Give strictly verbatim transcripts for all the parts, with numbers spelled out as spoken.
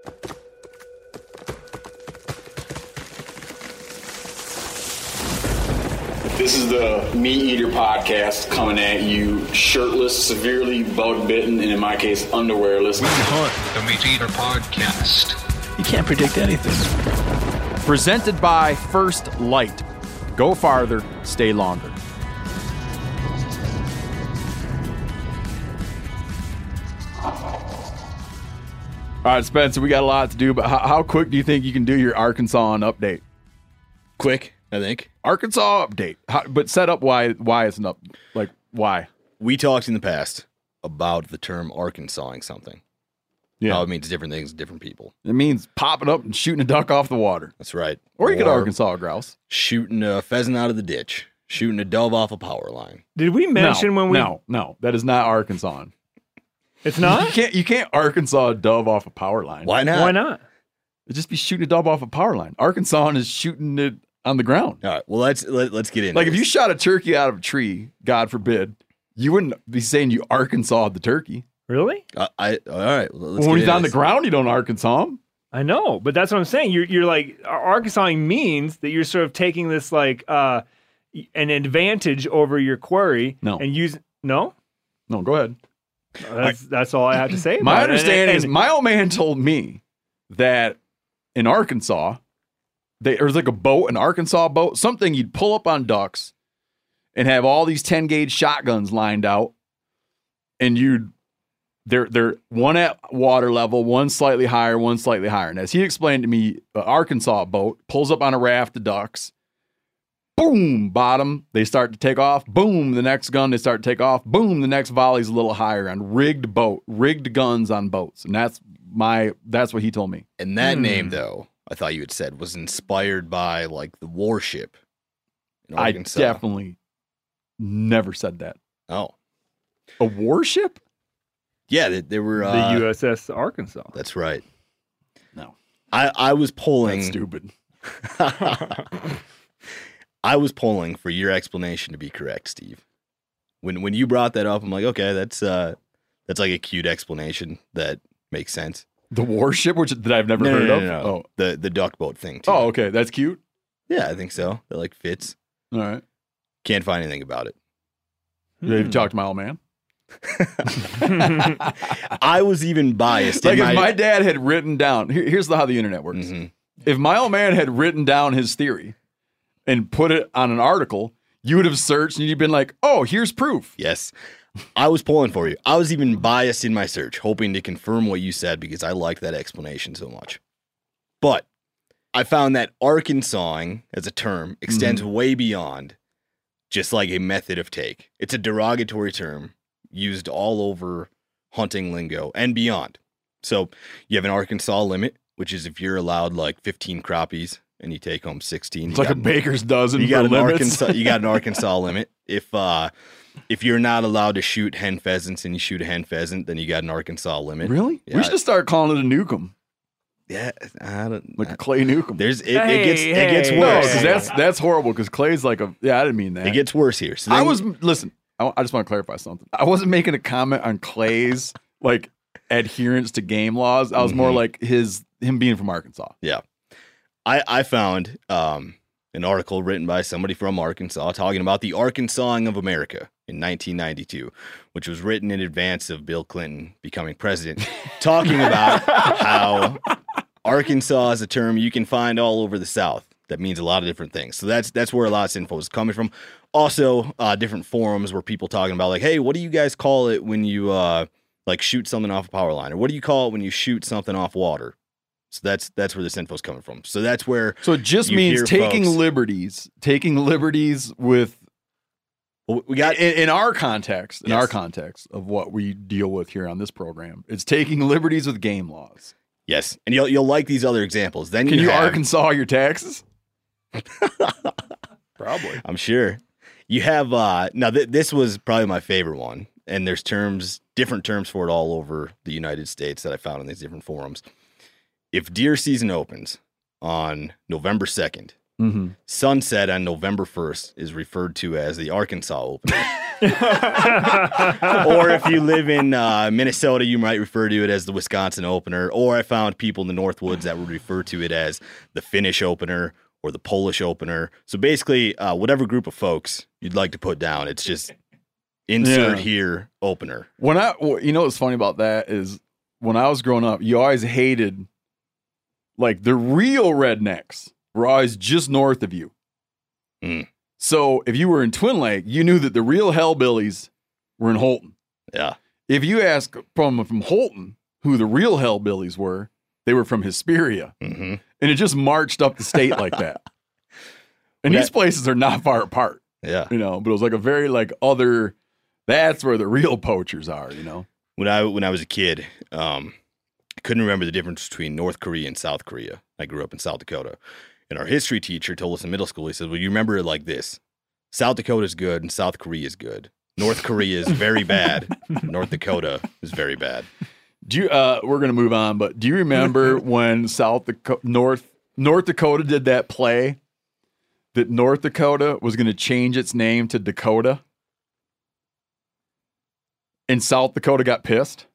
This is the Meat Eater Podcast coming at you shirtless, severely bug-bitten, and in my case, underwearless. We hunt the Meat Eater Podcast. You can't predict anything. Presented by First Light. Go farther, stay longer. All right, Spencer, we got a lot to do, but how, how quick do you think you can do your Arkansas update? Quick, I think. Arkansas update, how, but set up why why it's an up, like why. We talked in the past about the term Arkansasing something. Yeah, how it means different things to different people. It means popping up and shooting a duck off the water. That's right. Or you could Arkansas grouse. Shooting a pheasant out of the ditch. Shooting a dove off a power line. Did we mention no, when we... No, no, that is not Arkansas. It's not? You can't, you can't Arkansas a dove off a power line. Why not? Why not? It'd just be shooting a dove off a power line. Arkansas is shooting it on the ground. All right, well, let's let, let's get into Like, this. if you shot a turkey out of a tree, God forbid, you wouldn't be saying you Arkansas the turkey. Really? Uh, I All right, well, let's well, when get he's on this. the ground, you don't Arkansas him. I know, but that's what I'm saying. You're, you're like, Arkansasing means that you're sort of taking this, like, uh, an advantage over your quarry. No. And use No? No, go ahead. That's, that's all I have to say. My about understanding it. And, is and, my old man told me that in Arkansas, they, there was like a boat, an Arkansas boat, something you'd pull up on ducks and have all these ten gauge shotguns lined out, and you'd they're they're one at water level, one slightly higher, one slightly higher. And as he explained to me, an Arkansas boat pulls up on a raft of ducks. Boom, bottom, they start to take off. Boom, the next gun, they start to take off. Boom, the next volley's a little higher on rigged boat, rigged guns on boats. And that's my, that's what he told me. And that Hmm. name, though, I thought you had said, was inspired by, like, the warship in I Arkansas. definitely never said that. Oh. A warship? Yeah, they, they were... the Uh, U S S Arkansas. That's right. No. I, I was pulling... That's stupid. I was pulling for your explanation to be correct, Steve. When when you brought that up, I'm like, okay, that's uh, that's like a cute explanation that makes sense. The warship, which that I've never No, heard no, of? no, no. Oh. The the duck boat thing, too. Oh, okay. That's cute. Yeah, I think so. That, like, fits. All right. Can't find anything about it. Have you talked to my old man? I was even biased. Like, in if my dad had written down, here, here's how the internet works. Mhm. If my old man had written down his theory and put it on an article, you would have searched and you'd been like, oh, here's proof. Yes. I was pulling for you. I was even biased in my search, hoping to confirm what you said because I liked that explanation so much. But I found that Arkansasing as a term extends Mm-hmm. way beyond just like a method of take. It's a derogatory term used all over hunting lingo and beyond. So you have an Arkansas limit, which is if you're allowed like fifteen crappies and you take home sixteen. It's like a baker's dozen. You got for an limits. Arkansas. You got an Arkansas limit. If uh, if you're not allowed to shoot hen pheasants and you shoot a hen pheasant, then you got an Arkansas limit. Really? Yeah. We should start calling it a nukem, Yeah, I don't. like a clay nukem. There's it, Hey, it gets it gets hey, No, worse. because that's that's horrible. Because clay's like a yeah. I didn't mean that. It gets worse here. So I then- was listen. I, I just want to clarify something. I wasn't making a comment on Clay's like adherence to game laws. I was more Mhm. like his him being from Arkansas. Yeah. I, I found um, an article written by somebody from Arkansas talking about the Arkansasing of America in nineteen ninety-two, which was written in advance of Bill Clinton becoming president, talking about how Arkansas is a term you can find all over the South. That means a lot of different things. So that's that's where a lot of this info is coming from. Also, uh, different forums where people talking about like, hey, what do you guys call it when you uh, like shoot something off a power line? Or what do you call it when you shoot something off water? So that's that's where this info is coming from. So that's where So it just You means hear taking folks- liberties, taking liberties with well, we got. in, in our context, in Yes. our context of what we deal with here on this program. It's taking liberties with game laws. Yes, and you'll you'll like these other examples. Then Can you, have, Arkansas your taxes? Probably. I'm sure you have. Uh, now th- this was probably my favorite one, and there's terms, different terms for it all over the United States that I found in these different forums. If deer season opens on November second, Mm-hmm. Sunset on November first is referred to as the Arkansas opener. Or if you live in uh, Minnesota, you might refer to it as the Wisconsin opener. Or I found people in the Northwoods that would refer to it as the Finnish opener or the Polish opener. So basically, uh, whatever group of folks you'd like to put down, it's just insert Yeah. here opener. When I, you know, what's funny about that is when I was growing up, you always hated, like, the real rednecks were always just north of you. Mm. So if you were in Twin Lake, you knew that the real hellbillies were in Holton. Yeah. If you ask from from Holton who the real hellbillies were, they were from Hesperia. Mm-hmm. And it just marched up the state like that. And Well, these that- places are not far apart, Yeah. you know, but it was like a very like other, that's where the real poachers are, you know. When I when I was a kid, um, I couldn't remember the difference between North Korea and South Korea. I grew up in South Dakota. And our history teacher told us in middle school, he said, well, you remember it like this. South Dakota is good and South Korea is good. North Korea is very bad. North Dakota is very bad. Do you, uh, we're going to move on, but do you remember when South Dakota, North, North Dakota did that play that North Dakota was going to change its name to Dakota? And South Dakota got pissed?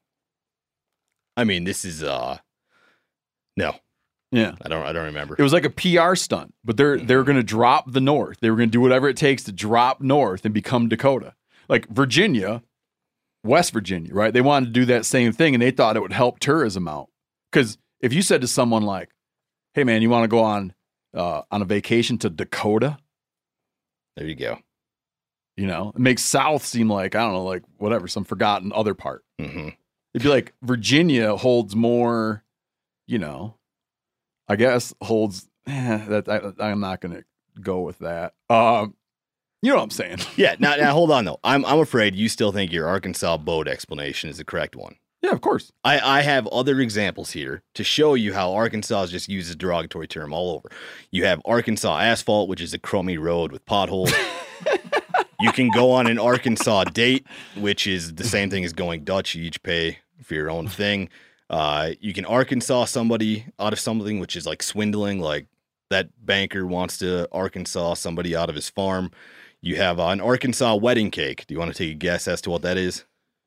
I mean, this is uh no, Yeah. I don't I don't remember. It was like a P R stunt, but they're they're going to drop the North. They were going to do whatever it takes to drop North and become Dakota. Like Virginia, West Virginia, right? They wanted to do that same thing, and they thought it would help tourism out. Because if you said to someone like, "Hey, man, you want to go on uh, on a vacation to Dakota?" There you go. You know, it makes South seem like, I don't know, like whatever, some forgotten other part. Mm-hmm. It'd be like Virginia holds more, you know, I guess holds, eh, that I, I'm not going to go with that. Um, you know what I'm saying? Yeah. Now, now hold on though. I'm I'm afraid you still think your Arkansas boat explanation is the correct one. Yeah, of course. I, I have other examples here to show you how Arkansas is just used as a derogatory term all over. You have Arkansas asphalt, which is a crummy road with potholes. You can go on an Arkansas date, which is the same thing as going Dutch. You each pay for your own thing. Uh, you can Arkansas somebody out of something, which is like swindling, like that banker wants to Arkansas somebody out of his farm. You have uh, an Arkansas wedding cake. Do you want to take a guess as to what that is?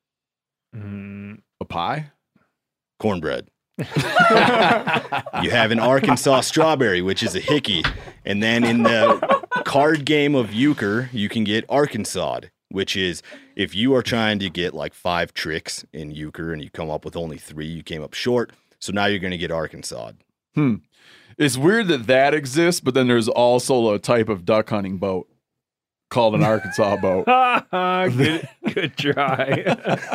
Mm, A pie? Cornbread. You have an Arkansas strawberry, which is a hickey. And then in the card game of euchre, you can get Arkansas, which is if you are trying to get like five tricks in euchre and you come up with only three, you came up short. So now you're going to get Arkansas. Hmm. It's weird that that exists, but then there's also a type of duck hunting boat called an Arkansas boat. good, good try.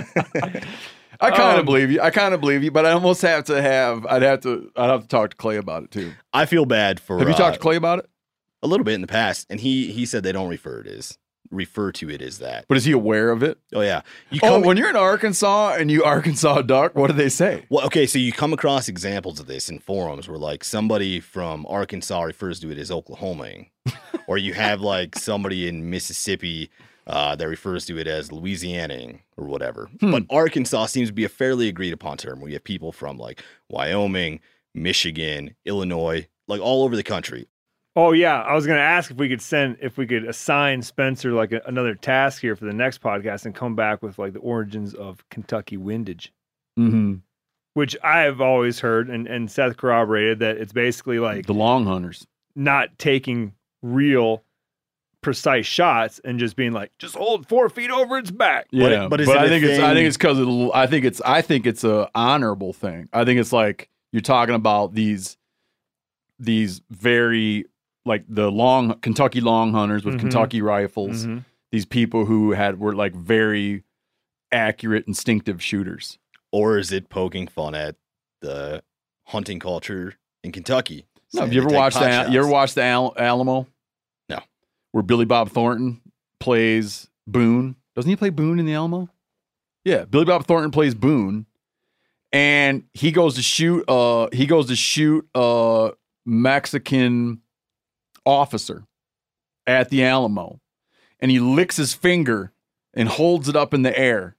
I kind of Um, believe you. I kind of believe you, but I almost have to have. I'd have to. I'd have to talk to Clay about it too. I feel bad for Have you uh, talked to Clay about it? a little bit in the past, and he he said they don't refer it as refer to it as that. But is he aware of it? Oh yeah, you Oh, come when you're in Arkansas and you Arkansas duck, what do they say? Well, okay, so you come across examples of this in forums where like somebody from Arkansas refers to it as Oklahomaing, or you have like somebody in Mississippi uh, that refers to it as Louisianaing or whatever. Hmm. But Arkansas seems to be a fairly agreed upon term where you have people from like Wyoming, Michigan, Illinois, like all over the country. Oh yeah, I was going to ask if we could send, if we could assign Spencer like a, another task here for the next podcast and come back with like the origins of Kentucky windage, Mm-hmm. which I have always heard, and, and Seth corroborated that it's basically like The long hunters. not taking real precise shots and just being like, just hold four feet over its back. Yeah, but but, is it I a think it's. I thing- think it's because I think it's. I think it's a honorable thing. I think it's like you're talking about these, these very like the long Kentucky long hunters with Mhm. Kentucky rifles. Mhm. These people who had were like very accurate, instinctive shooters. Or is it poking fun at the hunting culture in Kentucky? No, Saying have you they ever take watched pot that? shots? You ever watched the Al- Alamo? No. Where Billy Bob Thornton plays Boone. Doesn't he play Boone in the Alamo? Yeah, Billy Bob Thornton plays Boone, and he goes to shoot. Uh, he goes to shoot a Mexican officer at the Alamo, and he licks his finger and holds it up in the air,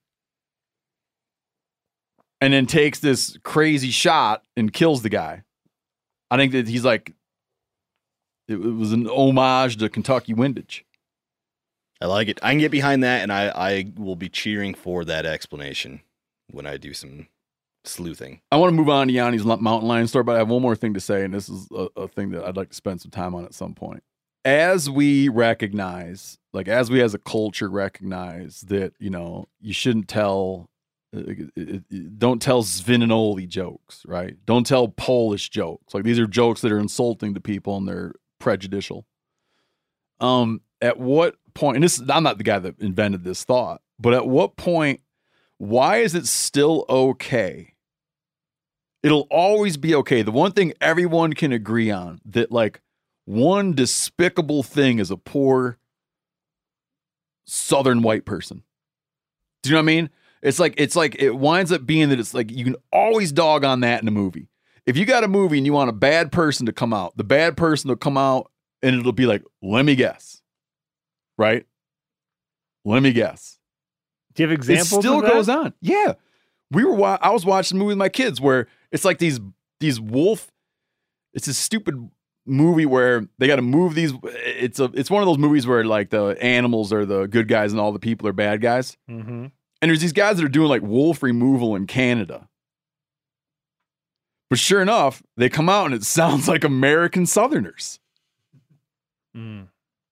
and then takes this crazy shot and kills the guy. I think that he's like, it, it was an homage to Kentucky windage. I like it. I can get behind that, and I, I will be cheering for that explanation when I do some sleuthing. I want to move on to Yanni's mountain lion story, but I have one more thing to say, and this is a, a thing that I'd like to spend some time on at some point. As we recognize, like as we as a culture recognize that, you know, you shouldn't tell, uh, it, it, it, don't tell Svinanoli jokes, right? Don't tell Polish jokes. Like these are jokes that are insulting to people and they're prejudicial. Um, at what point, and this I'm not the guy that invented this thought, but at what point, why is it still okay? It'll always be okay. The one thing everyone can agree on, that like one despicable thing is a poor Southern white person. Do you know what I mean? It's like, it's like, it winds up being that it's like, you can always dog on that in a movie. If you got a movie and you want a bad person to come out, the bad person will come out and it'll be like, let me guess. Right? Let me guess. Do you have examples? It still of that? goes on. Yeah. We were, wa- I was watching a movie with my kids where it's like these, these wolf, it's a stupid movie where they got to move these. It's a, it's one of those movies where like the animals are the good guys and all the people are bad guys. Mm-hmm. And there's these guys that are doing like wolf removal in Canada. But sure enough, they come out and it sounds like American Southerners. Mm.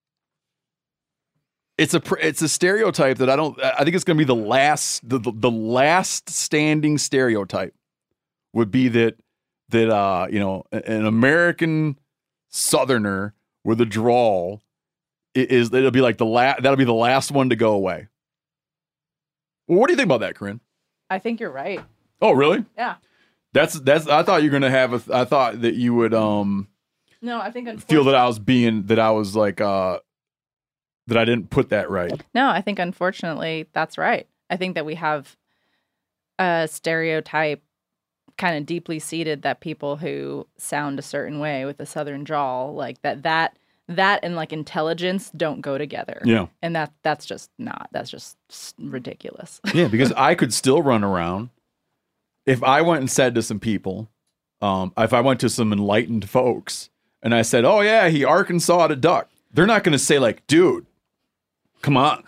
It's a it's a stereotype that I don't. I think it's going to be the last the, the the last standing stereotype would be that that uh you know an American Southerner with a drawl is it'll be like the la- that'll be the last one to go away. Well, what do you think about that, Corinne? I think you're right. Oh, really? Yeah. That's that's. I thought you were going to have. A, I thought that you would um No, I think feel that I was being that I was like uh. that I didn't put that right. No, I think unfortunately that's right. I think that we have a stereotype kind of deeply seated that people who sound a certain way with a Southern drawl, like that, that, that and like intelligence don't go together. Yeah. And that, that's just not, that's just ridiculous. Yeah, because I could still run around. If I went and said to some people, um, if I went to some enlightened folks and I said, oh yeah, he Arkansas'd a duck. They're not going to say like, dude, come on.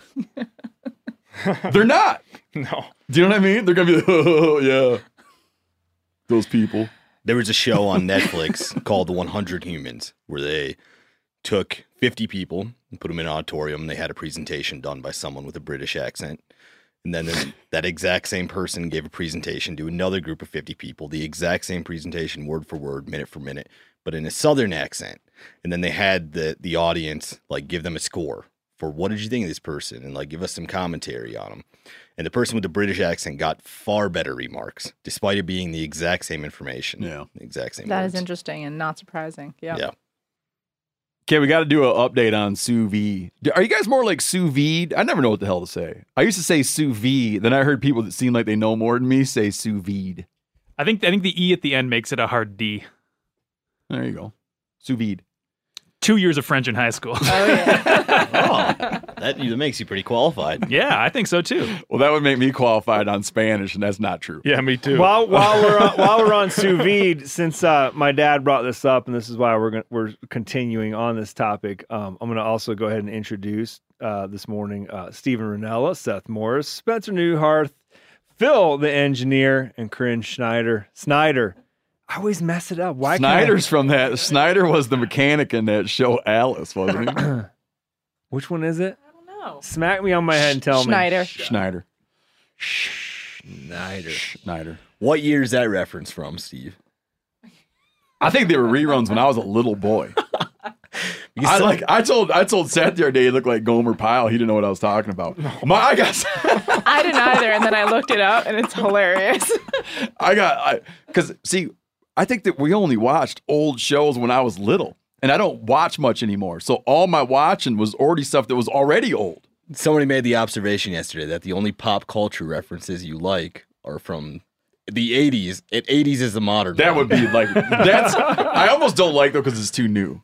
They're not. No. Do you know what I mean? They're going to be like, oh, yeah. Those people. There was a show on Netflix called The one hundred Humans where they took fifty people and put them in an auditorium and they had a presentation done by someone with a British accent. And then that exact same person gave a presentation to another group of fifty people, the exact same presentation, word for word, minute for minute, but in a Southern accent. And then they had the the audience like give them a score for what did you think of this person and like give us some commentary on them. And the person with the British accent got far better remarks, despite it being the exact same information. Yeah. The exact same That words. is interesting and not surprising. Yeah. Yeah. Okay, we got to do an update on sous vide. Are you guys more like sous vide? I never know what the hell to say. I used to say sous vide. Then I heard people that seem like they know more than me say sous vide. I think I think the E at the end makes it a hard D. There you go. Sous vide. Two years of French in high school. Oh, yeah. Oh, that, that makes you pretty qualified. Yeah, I think so too. Well, that would make me qualified on Spanish, and that's not true. Yeah, me too. While while we're on, while we're on sous vide, since uh, my dad brought this up, and this is why we're gonna, we're continuing on this topic, um, I'm going to also go ahead and introduce uh, this morning uh, Stephen Ranella, Seth Morris, Spencer Newharth, Phil the engineer, and Corinne Schneider. Snyder. I always mess it up. Why? Snyder's from that. Snyder was the mechanic in that show Alice, wasn't he? Which one is it? I don't know. Smack me on my head and tell Schneider. me. Schneider. Schneider. Schneider. What year is that reference from, Steve? I think they were reruns when I was a little boy. I some- like. I told. I told Seth the other day he looked like Gomer Pyle. He didn't know what I was talking about. My, I got. I didn't either. And then I looked it up and it's hilarious. I got. I because see, I think that we only watched old shows when I was little, and I don't watch much anymore. So all my watching was already stuff that was already old. Somebody made the observation yesterday that the only pop culture references you like are from the eighties. It eighties is the modern. That one. would be like that's. I almost don't like though because it's too new.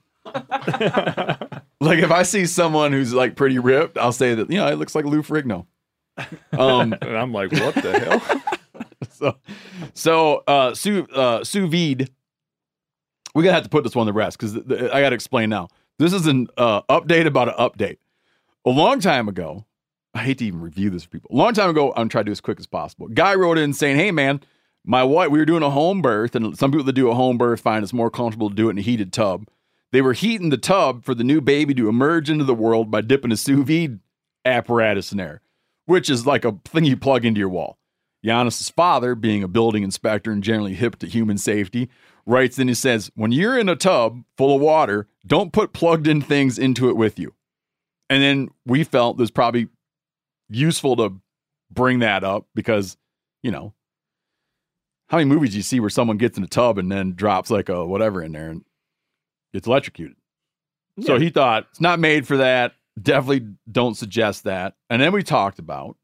Like if I see someone who's like pretty ripped, I'll say that you know it looks like Lou Ferrigno. Um, And I'm like, what the hell? so, so uh, sous uh, sous vide we gotta have to put this one to rest because I gotta explain now. This is an uh, update about an update. A long time ago, I hate to even review this for people. A long time ago, I'm trying to do as quick as possible. Guy wrote in saying, "Hey man, my wife, we were doing a home birth, and some people that do a home birth find it's more comfortable to do it in a heated tub. They were heating the tub for the new baby to emerge into the world by dipping a sous vide apparatus in there, which is like a thing you plug into your wall." Giannis's father, being a building inspector and generally hip to human safety, writes in, he says, "When you're in a tub full of water, don't put plugged in things into it with you." And then we felt it was probably useful to bring that up because, you know, how many movies do you see where someone gets in a tub and then drops like a whatever in there and gets electrocuted? Yeah. So he thought, it's not made for that. Definitely don't suggest that. And then we talked about,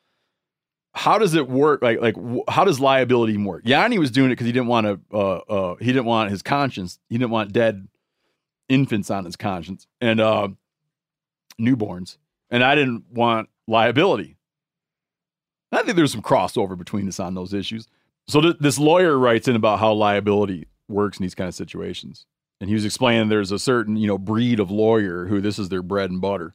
how does it work? Like, like, how does liability work? Yanni was doing it because he didn't want to. Uh, uh, he didn't want his conscience. He didn't want dead infants on his conscience and uh, newborns. And I didn't want liability. I think there's some crossover between us on those issues. So th- this lawyer writes in about how liability works in these kind of situations, and he was explaining there's a certain, you know, breed of lawyer who this is their bread and butter,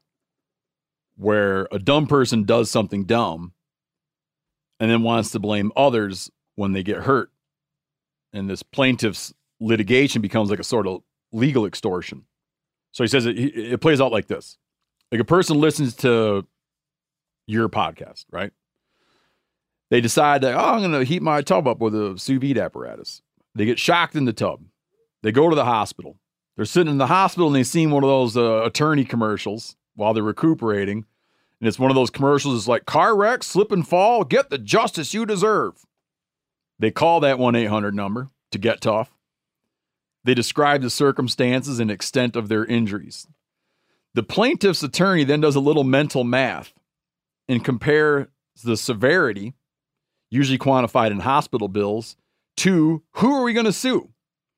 where a dumb person does something dumb and then wants to blame others when they get hurt. And this plaintiff's litigation becomes like a sort of legal extortion. So he says it, it plays out like this. Like a person listens to your podcast, right? They decide that, oh, I'm going to heat my tub up with a sous vide apparatus. They get shocked in the tub. They go to the hospital. They're sitting in the hospital and they see one of those uh, attorney commercials while they're recuperating. And it's one of those commercials. It's like, car wreck, slip and fall, get the justice you deserve. They call that one eight hundred number to get tough. They describe the circumstances and extent of their injuries. The plaintiff's attorney then does a little mental math and compares the severity, usually quantified in hospital bills, to who are we going to sue?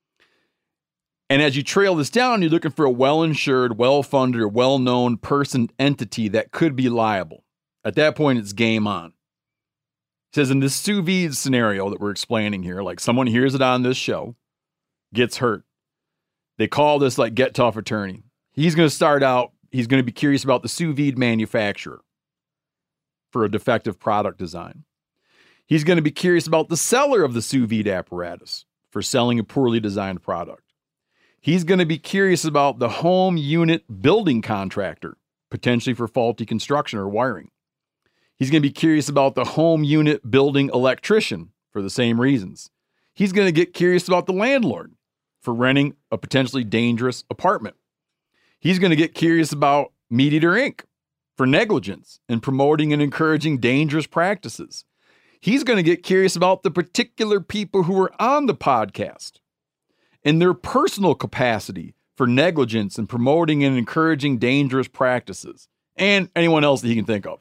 And as you trail this down, you're looking for a well-insured, well-funded, or well-known person entity that could be liable. At that point, it's game on. It says in this sous vide scenario that we're explaining here, like someone hears it on this show, gets hurt. They call this like get tough attorney. He's going to start out, he's going to be curious about the sous vide manufacturer for a defective product design. He's going to be curious about the seller of the sous vide apparatus for selling a poorly designed product. He's going to be curious about the home unit building contractor, potentially for faulty construction or wiring. He's going to be curious about the home unit building electrician for the same reasons. He's going to get curious about the landlord for renting a potentially dangerous apartment. He's going to get curious about Meat Eater Incorporated for negligence and promoting and encouraging dangerous practices. He's going to get curious about the particular people who are on the podcast in their personal capacity for negligence and promoting and encouraging dangerous practices, and anyone else that he can think of.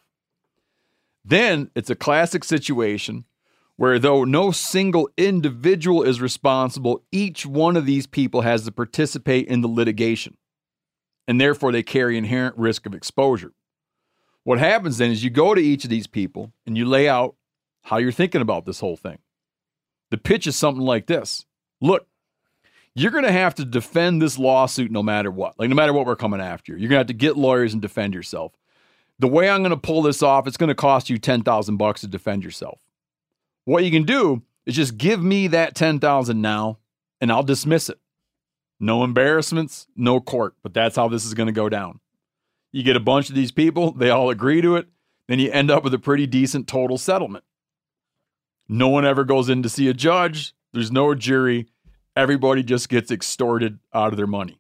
Then it's a classic situation where, though no single individual is responsible, each one of these people has to participate in the litigation, and therefore they carry inherent risk of exposure. What happens then is you go to each of these people and you lay out how you're thinking about this whole thing. The pitch is something like this. Look, you're going to have to defend this lawsuit no matter what. Like, no matter what we're coming after you. You're going to have to get lawyers and defend yourself. The way I'm going to pull this off, it's going to cost you ten thousand bucks to defend yourself. What you can do is just give me that ten thousand now, and I'll dismiss it. No embarrassments, no court, but that's how this is going to go down. You get a bunch of these people, they all agree to it, then you end up with a pretty decent total settlement. No one ever goes in to see a judge. There's no jury. Everybody just gets extorted out of their money.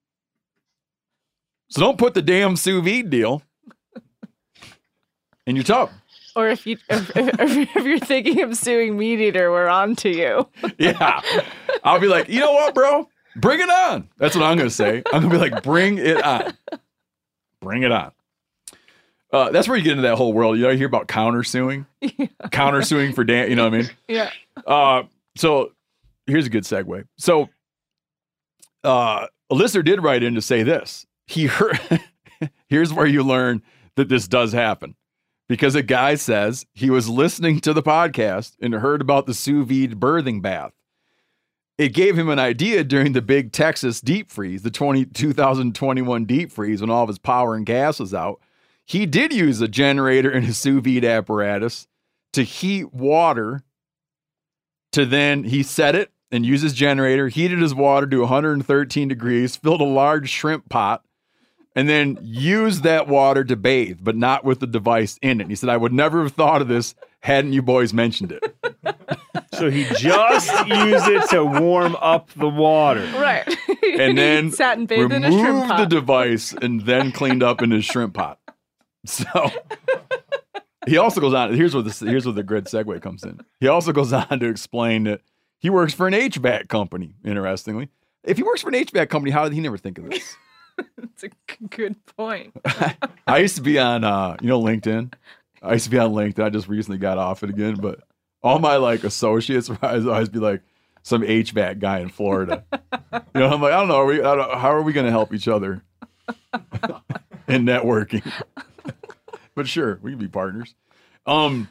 So don't put the damn sous vide deal in your tub. Or if you if, if, if you're thinking of suing Meat Eater, we're on to you. Yeah. I'll be like, you know what, bro? Bring it on. That's what I'm going to say. I'm going to be like, bring it on. Bring it on. Uh, that's where you get into that whole world. You know, you hear about countersuing, yeah. countersuing for Dan. You know what I mean? Yeah. Uh, so here's a good segue. So uh, a listener did write in to say this. He heard. Here's where you learn that this does happen, because a guy says he was listening to the podcast and heard about the sous vide birthing bath, it gave him an idea during the big Texas deep freeze, the twenty, two thousand twenty-one deep freeze, when all of his power and gas was out. He did use a generator and his sous vide apparatus to heat water to then, he set it and used his generator, heated his water to one hundred thirteen degrees, filled a large shrimp pot, and then used that water to bathe, but not with the device in it. He said, I would never have thought of this hadn't you boys mentioned it. So he just used it to warm up the water. Right. And then sat and bathed in a shrimp removed the pot. device and then cleaned up in his shrimp pot. So he also goes on. Here's where this. Here's where the grid segue comes in. He also goes on to explain that he works for an H V A C company. Interestingly, if he works for an H V A C company, how did he never think of this? That's a g- good point. I used to be on, uh, you know, LinkedIn. I used to be on LinkedIn. I just recently got off it again, but all my like associates would always be like some H V A C guy in Florida. You know, I'm like, I don't know. Are we, I don't, how are we going to help each other in networking? But sure, we can be partners. Um,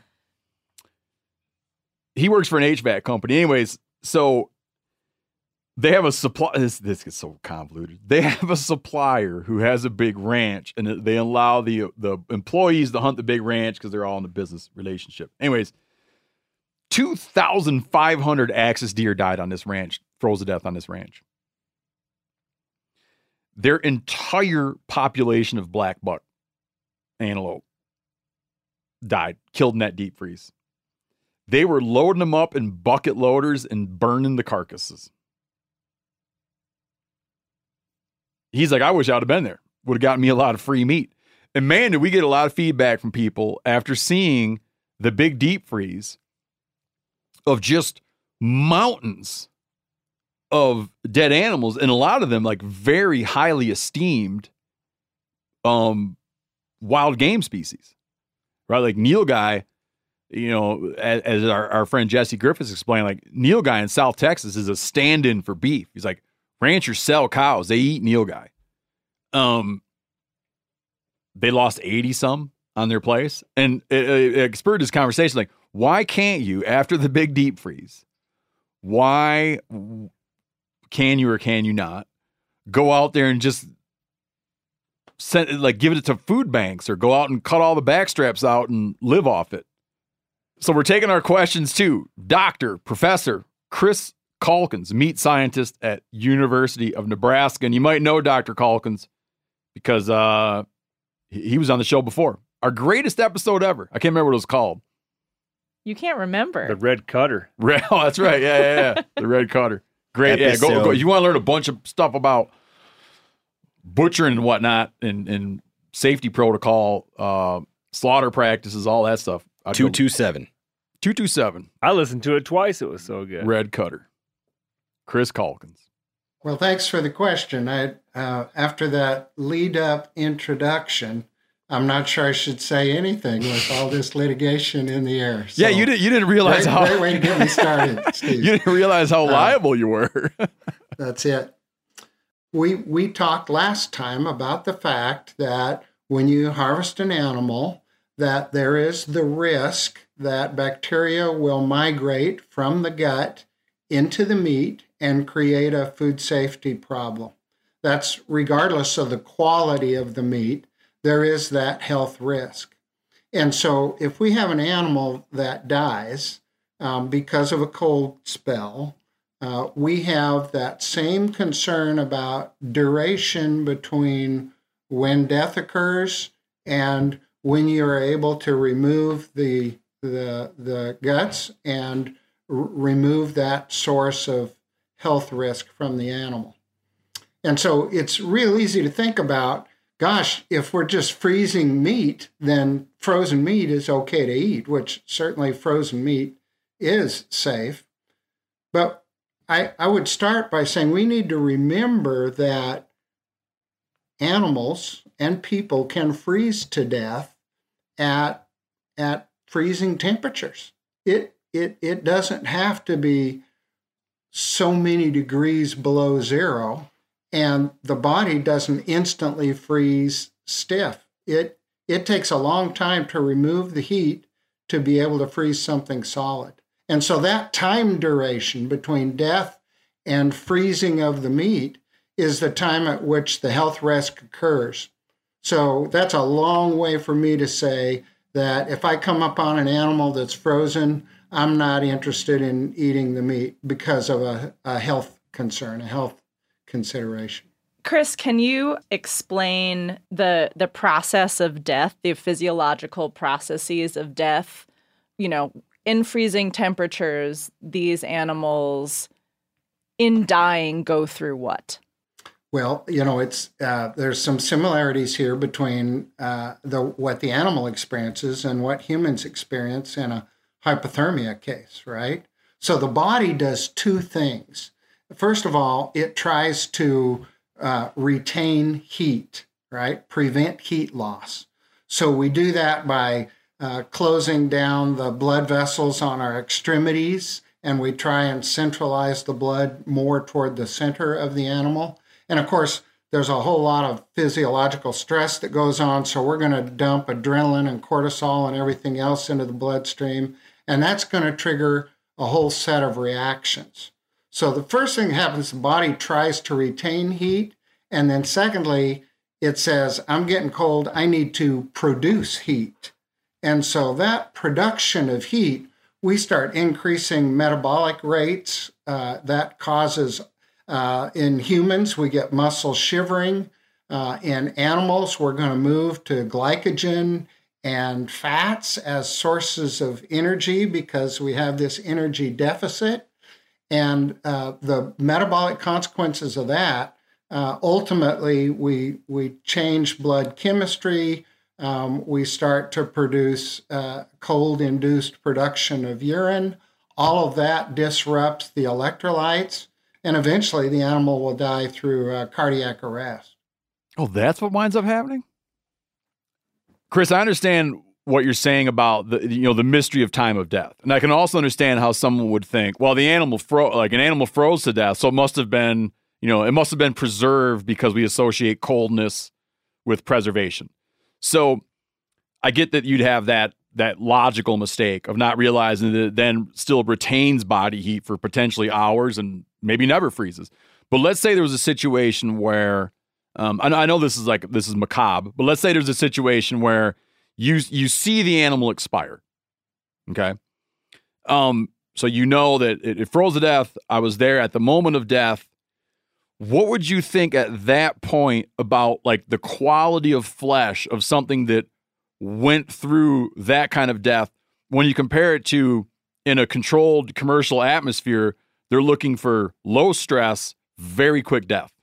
he works for an H V A C company. Anyways, so they have a supply. This, this gets so convoluted. They have a supplier who has a big ranch, and they allow the the employees to hunt the big ranch because they're all in a business relationship. Anyways, two thousand five hundred axis deer died on this ranch, froze to death on this ranch. Their entire population of black buck antelope died, killed in that deep freeze. They were loading them up in bucket loaders and burning the carcasses. He's like, I wish I would have been there. Would have gotten me a lot of free meat. And man, did we get a lot of feedback from people after seeing the big deep freeze of just mountains of dead animals, and a lot of them like very highly esteemed um, wild game species. Right, like Nilgai, you know, as, as our, our friend Jesse Griffiths explained, like Nilgai in South Texas is a stand-in for beef. He's like, ranchers sell cows; they eat Nilgai. Um, they lost eighty some on their place, and it, it, it spurred this conversation. Like, why can't you, after the big deep freeze, why can you or can you not go out there and just send, like, give it to food banks or go out and cut all the back straps out and live off it? So we're taking our questions to Doctor Professor Chris Calkins, meat scientist at University of Nebraska. And you might know Doctor Calkins because uh, he was on the show before. Our greatest episode ever. I can't remember what it was called. You can't remember. The Red Cutter. Red, oh, that's right. Yeah, yeah, yeah. The Red Cutter. Great. Yeah, go, go. You want to learn a bunch of stuff about butchering and whatnot, and, and safety protocol, uh, slaughter practices, all that stuff. two two seven. two two seven. I listened to it twice. It was so good. Red Cutter. Chris Calkins. Well, thanks for the question. I uh, after that lead-up introduction, I'm not sure I should say anything with all this litigation in the air. So yeah, you didn't. You didn't realize great, how. Great way to get me started, Steve. You didn't realize how liable uh, you were. That's it. We we talked last time about the fact that when you harvest an animal, that there is the risk that bacteria will migrate from the gut into the meat and create a food safety problem. That's regardless of the quality of the meat, there is that health risk. And so if we have an animal that dies um, because of a cold spell, uh, we have that same concern about duration between when death occurs and when you're able to remove the the, the guts and r- remove that source of health risk from the animal. And so it's real easy to think about, gosh, if we're just freezing meat, then frozen meat is okay to eat, which certainly frozen meat is safe. But I, I would start by saying we need to remember that animals and people can freeze to death at, at freezing temperatures. It, it, it doesn't have to be so many degrees below zero, and the body doesn't instantly freeze stiff. It it takes a long time to remove the heat to be able to freeze something solid. And so that time duration between death and freezing of the meat is the time at which the health risk occurs. So that's a long way for me to say that if I come upon an animal that's frozen, I'm not interested in eating the meat because of a, a health concern, a health consideration. Chris, can you explain the the process of death, the physiological processes of death? You know, in freezing temperatures, these animals in dying go through what? Well, you know, it's uh, there's some similarities here between uh, the what the animal experiences and what humans experience in a hypothermia case, right? So the body does two things. First of all, it tries to uh, retain heat, right? Prevent heat loss. So we do that by uh, closing down the blood vessels on our extremities, and we try and centralize the blood more toward the center of the animal. And of course, there's a whole lot of physiological stress that goes on, so we're going to dump adrenaline and cortisol and everything else into the bloodstream, and that's going to trigger a whole set of reactions. So the first thing that happens, the body tries to retain heat, and then secondly, it says, I'm getting cold, I need to produce heat. And so that production of heat, we start increasing metabolic rates. Uh, that causes, uh, in humans, we get muscle shivering. Uh, in animals, we're going to move to glycogen and fats as sources of energy because we have this energy deficit. And uh, the metabolic consequences of that, uh, ultimately, we we change blood chemistry. Um, we start to produce uh, cold-induced production of urine. All of that disrupts the electrolytes, and eventually the animal will die through uh, cardiac arrest. Oh, that's what winds up happening? Chris, I understand what you're saying about the you know the mystery of time of death, and I can also understand how someone would think, well, the animal fro like an animal froze to death, so it must have been you know it must have been preserved because we associate coldness with preservation. So I get that you'd have that that logical mistake of not realizing that it then still retains body heat for potentially hours and maybe never freezes. But let's say there was a situation where um, I know, I know this is like this is macabre, but let's say there's a situation where You you see the animal expire, okay? Um, so you know that it, it froze to death. I was there at the moment of death. What would you think at that point about like the quality of flesh of something that went through that kind of death when you compare it to in a controlled commercial atmosphere? They're looking for low stress, very quick death.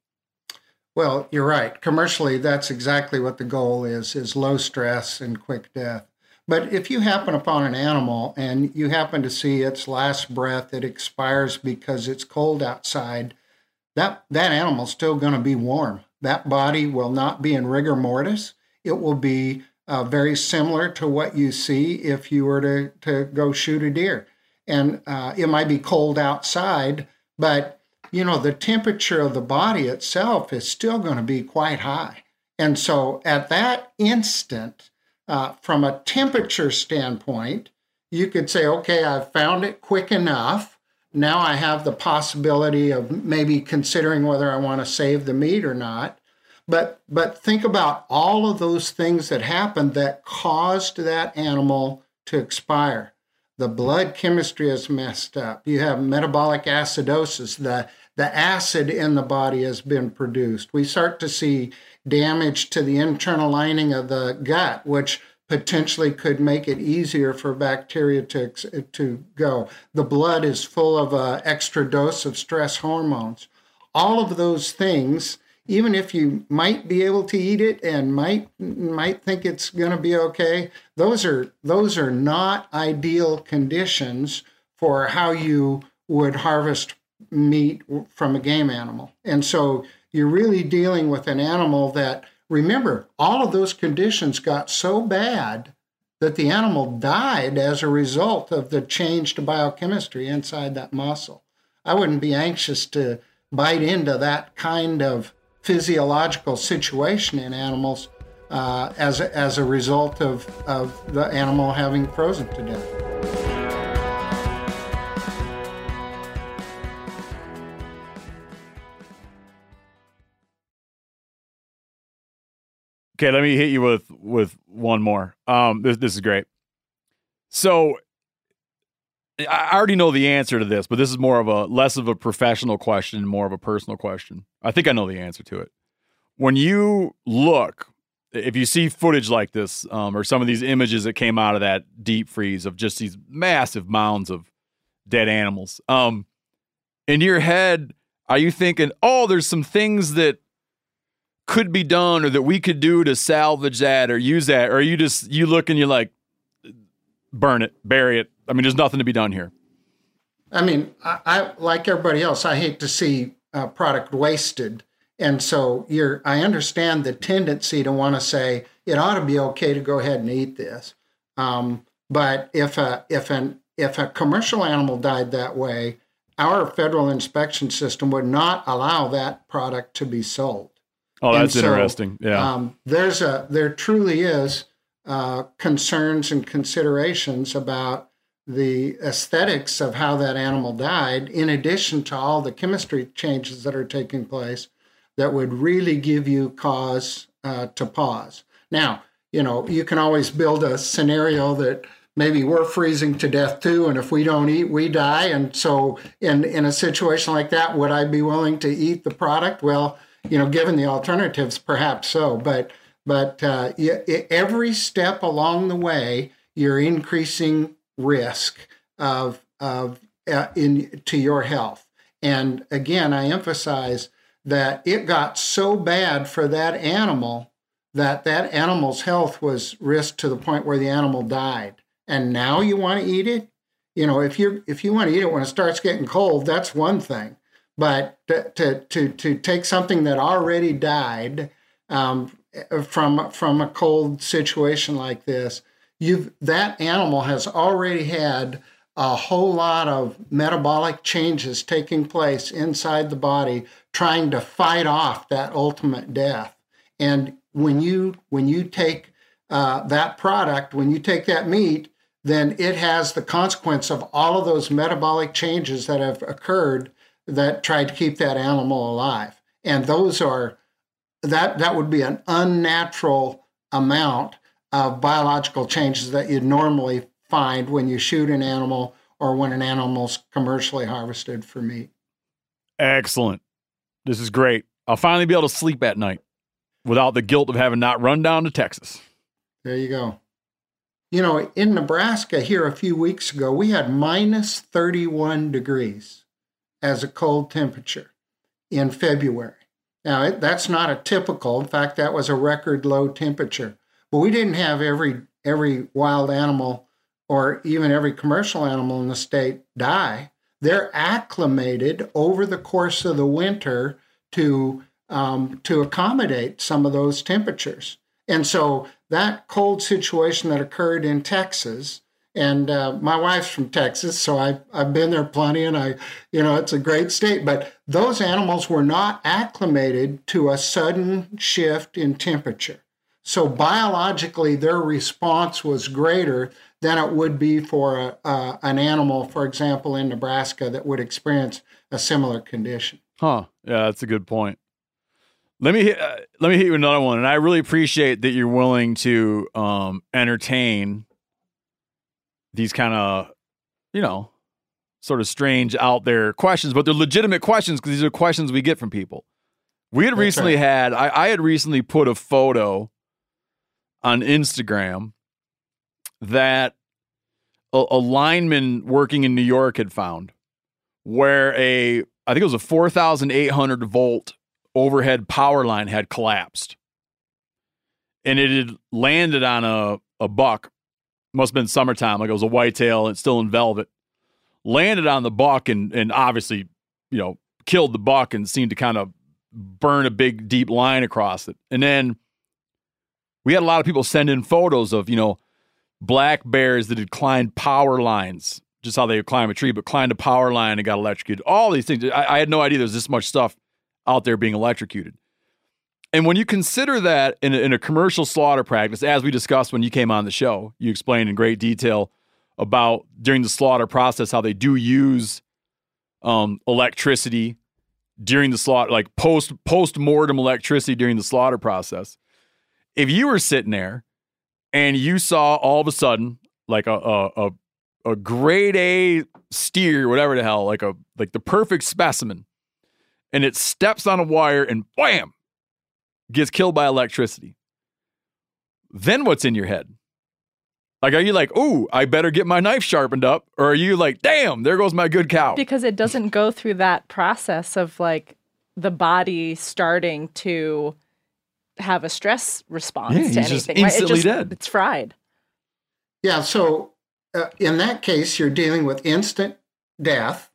Well, you're right. Commercially, that's exactly what the goal is, is low stress and quick death. But if you happen upon an animal and you happen to see its last breath, it expires because it's cold outside, that, that animal's still going to be warm. That body will not be in rigor mortis. It will be uh, very similar to what you see if you were to, to go shoot a deer. And uh, it might be cold outside, but you know, the temperature of the body itself is still going to be quite high. And so at that instant, uh, from a temperature standpoint, you could say, okay, I've found it quick enough. Now I have the possibility of maybe considering whether I want to save the meat or not. But, but think about all of those things that happened that caused that animal to expire. The blood chemistry is messed up. You have metabolic acidosis. The, the acid in the body has been produced. We start to see damage to the internal lining of the gut, which potentially could make it easier for bacteria to, to go. The blood is full of an extra dose of stress hormones. All of those things, even if you might be able to eat it and might might think it's going to be okay, those are those are not ideal conditions for how you would harvest meat from a game animal. And so you're really dealing with an animal that, remember, all of those conditions got so bad that the animal died as a result of the changed biochemistry inside that muscle. I wouldn't be anxious to bite into that kind of physiological situation in animals uh, as, a, as a result of, of the animal having frozen to death. Okay, let me hit you with with one more. Um, this this is great. So I already know the answer to this, but this is more of a less of a professional question, more of a personal question. I think I know the answer to it. When you look, if you see footage like this, um, or some of these images that came out of that deep freeze of just these massive mounds of dead animals, um, in your head, are you thinking, oh, there's some things that could be done or that we could do to salvage that or use that? Or are you just, you look and you're like, burn it, bury it? I mean, there's nothing to be done here. I mean, I, I like everybody else, I hate to see uh, product wasted. And so you're, I understand the tendency to want to say it ought to be okay to go ahead and eat this. Um, but if a, if an, if a commercial animal died that way, our federal inspection system would not allow that product to be sold. Oh, that's And so, interesting. Yeah. Um, there's a, there truly is uh, concerns and considerations about the aesthetics of how that animal died, in addition to all the chemistry changes that are taking place that would really give you cause uh, to pause. Now, you know, you can always build a scenario that maybe we're freezing to death too, and if we don't eat, we die. And so in, in a situation like that, would I be willing to eat the product? Well, you know, given the alternatives, perhaps so. But but uh, you, every step along the way, you're increasing risk of of uh, in to your health. And again, I emphasize that it got so bad for that animal that that animal's health was risked to the point where the animal died. And now you want to eat it? You know, if you if you want to eat it when it starts getting cold, that's one thing. But to to to, to take something that already died um, from from a cold situation like this, you've that animal has already had a whole lot of metabolic changes taking place inside the body, trying to fight off that ultimate death. And when you when you take uh, that product, when you take that meat, then it has the consequence of all of those metabolic changes that have occurred that tried to keep that animal alive. And those are that that would be an unnatural amount of biological changes that you'd normally find when you shoot an animal or when an animal's commercially harvested for meat. Excellent. This is great. I'll finally be able to sleep at night without the guilt of having not run down to Texas. There you go. You know, in Nebraska here a few weeks ago, we had minus thirty-one degrees as a cold temperature in February. Now, it, that's not a typical. In fact, that was a record low temperature. But we didn't have every every wild animal or even every commercial animal in the state die. They're acclimated over the course of the winter to um, to accommodate some of those temperatures. And so that cold situation that occurred in Texas, and uh, my wife's from Texas, so I've, I've been there plenty, and I, you know, it's a great state, but those animals were not acclimated to a sudden shift in temperature. So biologically, their response was greater than it would be for a, uh, an animal, for example, in Nebraska that would experience a similar condition. Huh. Yeah, that's a good point. Let me hit, uh, let me hit you with another one, and I really appreciate that you're willing to um, entertain these kind of, you know, sort of strange out there questions, but they're legitimate questions because these are questions we get from people. We had That's recently right. had, I, I had recently put a photo on Instagram that a, a lineman working in New York had found where a, I think it was a four thousand eight hundred volt overhead power line had collapsed. And it had landed on a, a buck. Must have been summertime, like it was a whitetail and still in velvet. Landed on the buck and and obviously, you know, killed the buck and seemed to kind of burn a big, deep line across it. And then we had a lot of people send in photos of, you know, black bears that had climbed power lines, just how they would climb a tree, but climbed a power line and got electrocuted. All these things. I, I had no idea there was this much stuff out there being electrocuted. And when you consider that in a, in a commercial slaughter practice, as we discussed when you came on the show, you explained in great detail about during the slaughter process how they do use um, electricity during the slaughter, like post post mortem electricity during the slaughter process. if you were sitting there and you saw all of a sudden like a a a, a grade A steer, whatever the hell, like a like the perfect specimen, and it steps on a wire and wham, gets killed by electricity. Then what's in your head? Like, are you like, ooh, I better get my knife sharpened up? Or are you like, damn, there goes my good cow? Because it doesn't go through that process of like the body starting to have a stress response Yeah, to he's anything. just right? It instantly just- dead. It's fried. Yeah, so uh, in that case, you're dealing with instant death.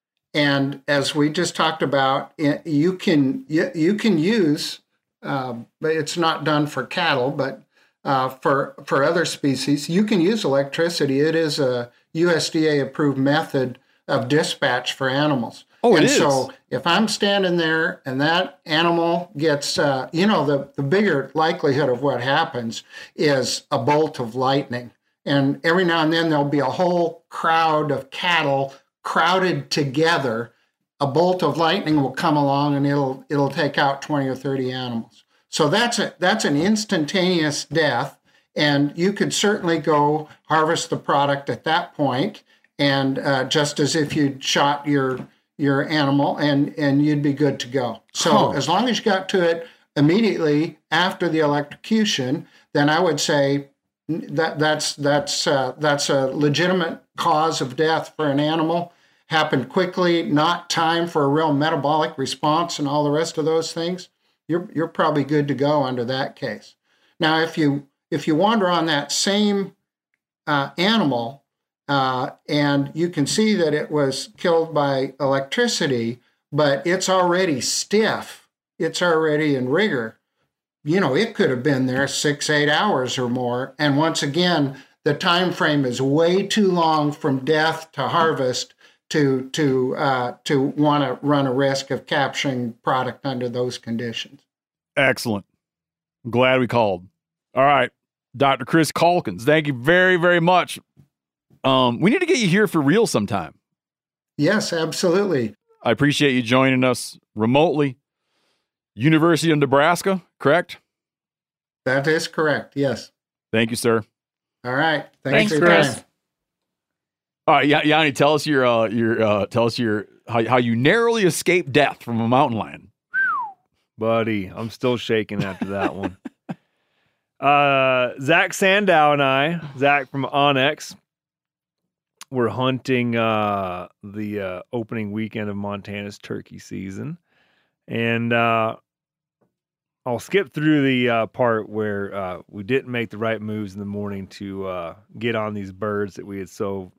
And as we just talked about, i- you can you, you can use, uh, but it's not done for cattle, but uh, for for other species, you can use electricity. It is a U S D A approved method of dispatch for animals. Oh, it and is. so if I'm standing there and that animal gets, uh, you know, the, the bigger likelihood of what happens is a bolt of lightning. And every now and then there'll be a whole crowd of cattle crowded together. A bolt of lightning will come along and it'll it'll take out twenty or thirty animals. So that's a that's an instantaneous death, and you could certainly go harvest the product at that point, and uh, just as if you'd shot your your animal, and and you'd be good to go. So Huh. as long as you got to it immediately after the electrocution, then I would say that that's that's uh, that's a legitimate cause of death for an animal. Happened quickly, not time for a real metabolic response and all the rest of those things. You're you're probably good to go under that case. Now, if you if you wander on that same uh, animal uh, and you can see that it was killed by electricity, but it's already stiff, it's already in rigor. You know, it could have been there six, eight hours or more. And once again, the time frame is way too long from death to harvest to to uh, to want to run a risk of capturing product under those conditions. Excellent. I'm glad we called. All right. Doctor Chris Calkins, thank you very, very much. Um, we need to get you here for real sometime. Yes, absolutely. I appreciate you joining us remotely. University of Nebraska, correct? That is correct. Yes. Thank you, sir. All right. Thanks, Thanks, for your Chris. time. All right, Ya- Yanni, tell us your uh, your uh, tell us your how, how you narrowly escaped death from a mountain lion. Buddy, I'm still shaking after that one. Uh, Zach Sandow and I, Zach from Onyx, were hunting uh, the uh, opening weekend of Montana's turkey season. And uh, I'll skip through the uh, part where uh, we didn't make the right moves in the morning to uh, get on these birds that we had so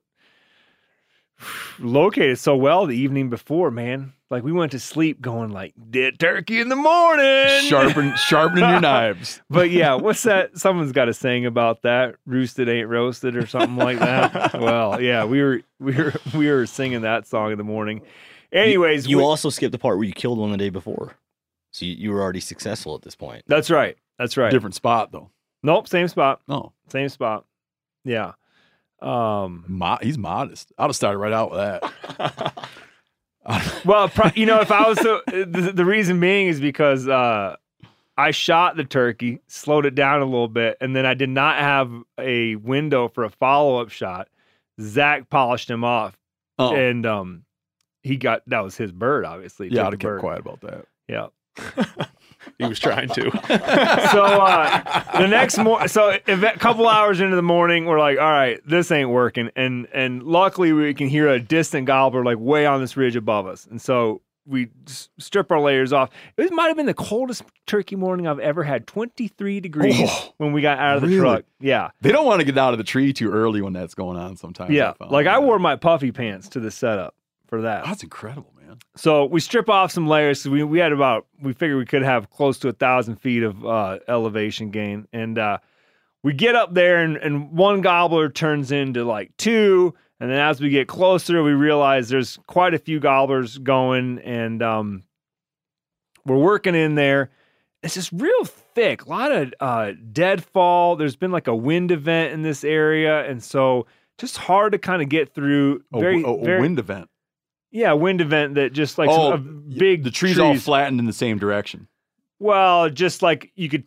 located so well the evening before, man. Like, we went to sleep going like, dead turkey in the morning. Sharpen sharpening your knives. But yeah, what's that? Someone's got a saying about that. Roosted ain't roasted or something like that. Well, yeah, we were we were we were singing that song in the morning. Anyways, you we- also skipped the part where you killed one the day before, so you, you were already successful at this point. that's right. That's right. Different spot though. Nope, same spot. Oh, Same spot. Yeah. Um. mo- he's modest. I'd have started right out with that. Well, pro- you know, if I was to, the, the reason being is because uh, I shot the turkey, slowed it down a little bit, and then I did not have a window for a follow up shot. Zach polished him off, Oh, and um, he got that was his bird, obviously. He yeah, took I'd have the bird. kept quiet about that. Yeah. He was trying to. So uh, the next morning, so a couple hours into the morning, we're like, all right, this ain't working. And and luckily we can hear a distant gobbler like way on this ridge above us. And so we s- strip our layers off. It might have been the coldest turkey morning I've ever had, twenty-three degrees Oh, when we got out of the really? truck. Yeah. They don't want to get out of the tree too early when that's going on sometimes. Yeah. found. Like I wore my puffy pants to the setup for that. That's incredible, man. So we strip off some layers. So we, we had about, we figured we could have close to a thousand feet of uh, elevation gain. And uh, we get up there and, and one gobbler turns into like two. And then as we get closer, we realize there's quite a few gobblers going, and um, we're working in there. It's just real thick, a lot of uh, deadfall. There's been like a wind event in this area. And so just hard to kind of get through. A, Very, a, a very, wind event. Yeah, a wind event that just like Oh, some, a big The trees, all flattened in the same direction. Well, just like you could tell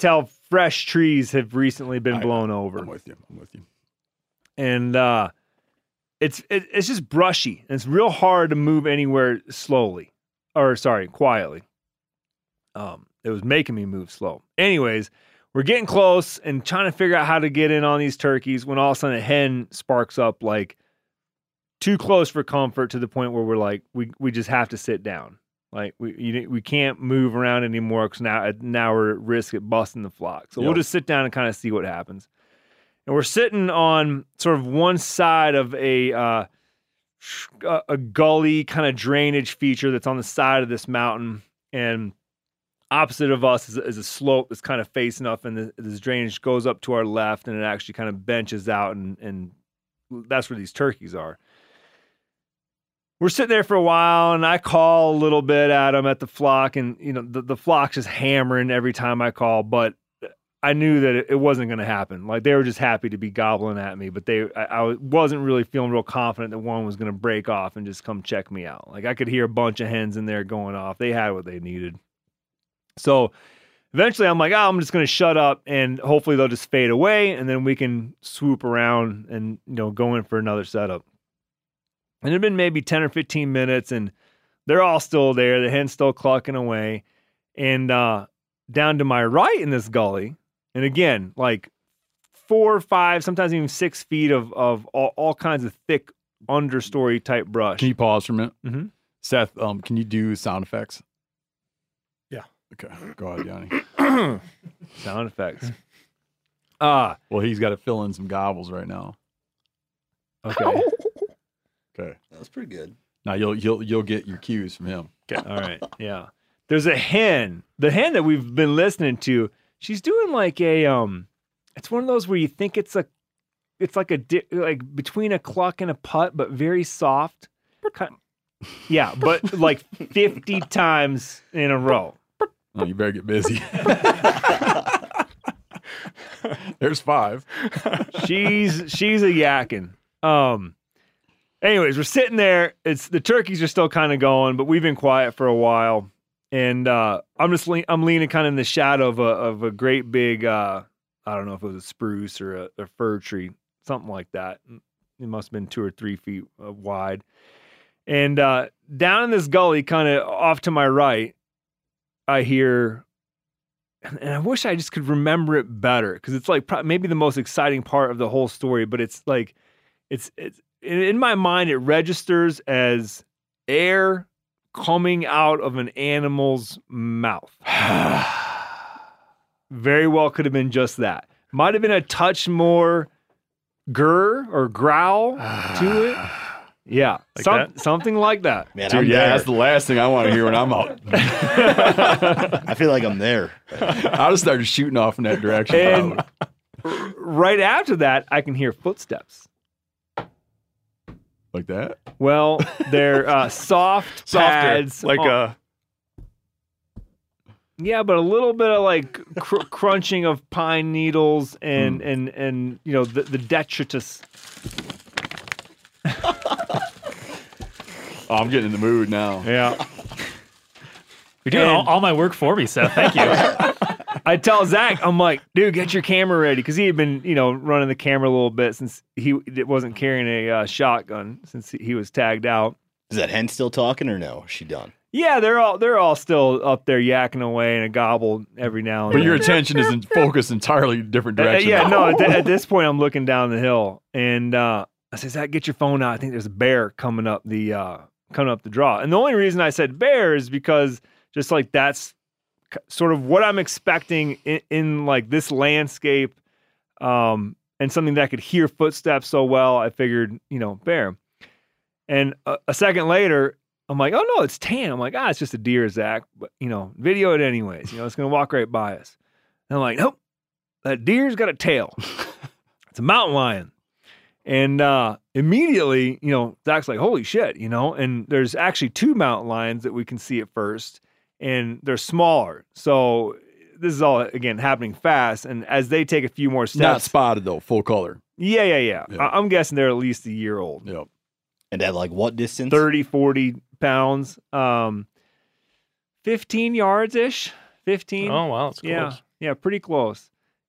fresh trees have recently been I- blown over. I'm with you. I'm with you. And uh, it's it, it's just brushy. And it's real hard to move anywhere slowly, or sorry, quietly. Um, it was making me move slow. Anyways, we're getting close and trying to figure out how to get in on these turkeys when all of a sudden a hen sparks up like too close for comfort to the point where we're like, we we just have to sit down. Like we you, we can't move around anymore because now now we're at risk of busting the flock. So Yep. we'll just sit down and kind of see what happens. And we're sitting on sort of one side of a uh, a, a gully kind of drainage feature that's on the side of this mountain, and opposite of us is, is a slope that's kind of facing up, and the, this drainage goes up to our left, and it actually kind of benches out, and, and that's where these turkeys are. We're sitting there for a while, and I call a little bit at them at the flock, and you know the, the flock's just hammering every time I call, but I knew that it, it wasn't going to happen. Like they were just happy to be gobbling at me, but they I, I wasn't really feeling real confident that one was going to break off and just come check me out. Like I could hear a bunch of hens in there going off. They had what they needed. So eventually I'm like, oh, I'm just going to shut up and hopefully they'll just fade away, and then we can swoop around and, you know, go in for another setup. And it had been maybe ten or fifteen minutes, and they're all still there. The hen's still clucking away. And uh, down to my right in this gully, and again, like four, five, sometimes even six feet of, of all, all kinds of thick understory type brush. Can you pause for a minute? Mhm. Seth, um, can you do sound effects? Yeah. Okay. Go ahead, Yanni. Sound effects. Ah, Well, he's got to fill in some gobbles right now. okay. Okay. That was pretty good. Now you'll you'll you'll get your cues from him. All right. Yeah. There's a hen. The hen that we've been listening to, she's doing like a um it's one of those where you think it's a it's like a di- like between a cluck and a putt, but very soft. Kind- yeah, but like fifty times in a row. Oh, you better get busy. There's five. She's she's a yakking. Um anyways, we're sitting there. It's the turkeys are still kind of going, but we've been quiet for a while. And uh, I'm just le- I'm leaning kind of in the shadow of a of a great big uh, I don't know if it was a spruce or a, a fir tree, something like that. It must have been two or three feet uh, wide. And uh, down in this gully, kind of off to my right, I hear, and I wish I just could remember it better because it's like pro- maybe the most exciting part of the whole story. But it's like it's it's in my mind it registers as air coming out of an animal's mouth. Very well could have been just that. Might have been a touch more grr or growl to it. Yeah, Like some, that? something like that. Man, Dude, I'm yeah, there. that's the last thing I want to hear when I'm out. I feel like I'm there. I just started shooting off in that direction. And r- right after that, I can hear footsteps. Like that? Well, they're uh, soft Softer. pads. Like on- a. Yeah, but a little bit of like cr- crunching of pine needles and and and you know the, the detritus. Oh, I'm getting in the mood now. Yeah. You're doing all, And- all my work for me, Seth. Thank you. I tell Zach, I'm like, dude, get your camera ready because he had been, you know, running the camera a little bit since he wasn't carrying a uh, shotgun since he was tagged out. Is that hen still talking or no? Is she done? Yeah, they're all they're all still up there yakking away and a gobble every now and But then. your attention is in focused entirely different Uh, direction. yeah, no. At, th- at this point, I'm looking down the hill, and uh, I say, "Zach, get your phone out. I think there's a bear coming up the uh, coming up the draw." And the only reason I said bear is because just like that's c- sort of what I'm expecting in, in like this landscape, um, and something that could hear footsteps so well. I figured, you know, bear. And a, a second later, I'm like, "Oh no, it's tan." I'm like, "Ah, it's just a deer, Zach." But you know, video it anyways. You know, it's gonna walk right by us. And I'm like, "Nope, that deer's got a tail. It's a mountain lion." And uh, immediately, you know, Zach's like, holy shit, you know, and there's actually two mountain lions that we can see at first, and they're smaller. So this is all, again, happening fast. And as they take a few more Not steps. spotted though, full color. Yeah, yeah, yeah. Yeah. I- I'm guessing they're at least a year old. Yep. And at like what distance? thirty, forty pounds. Um, fifteen yards ish. fifteen. Oh wow, that's close. Yeah, yeah, pretty close.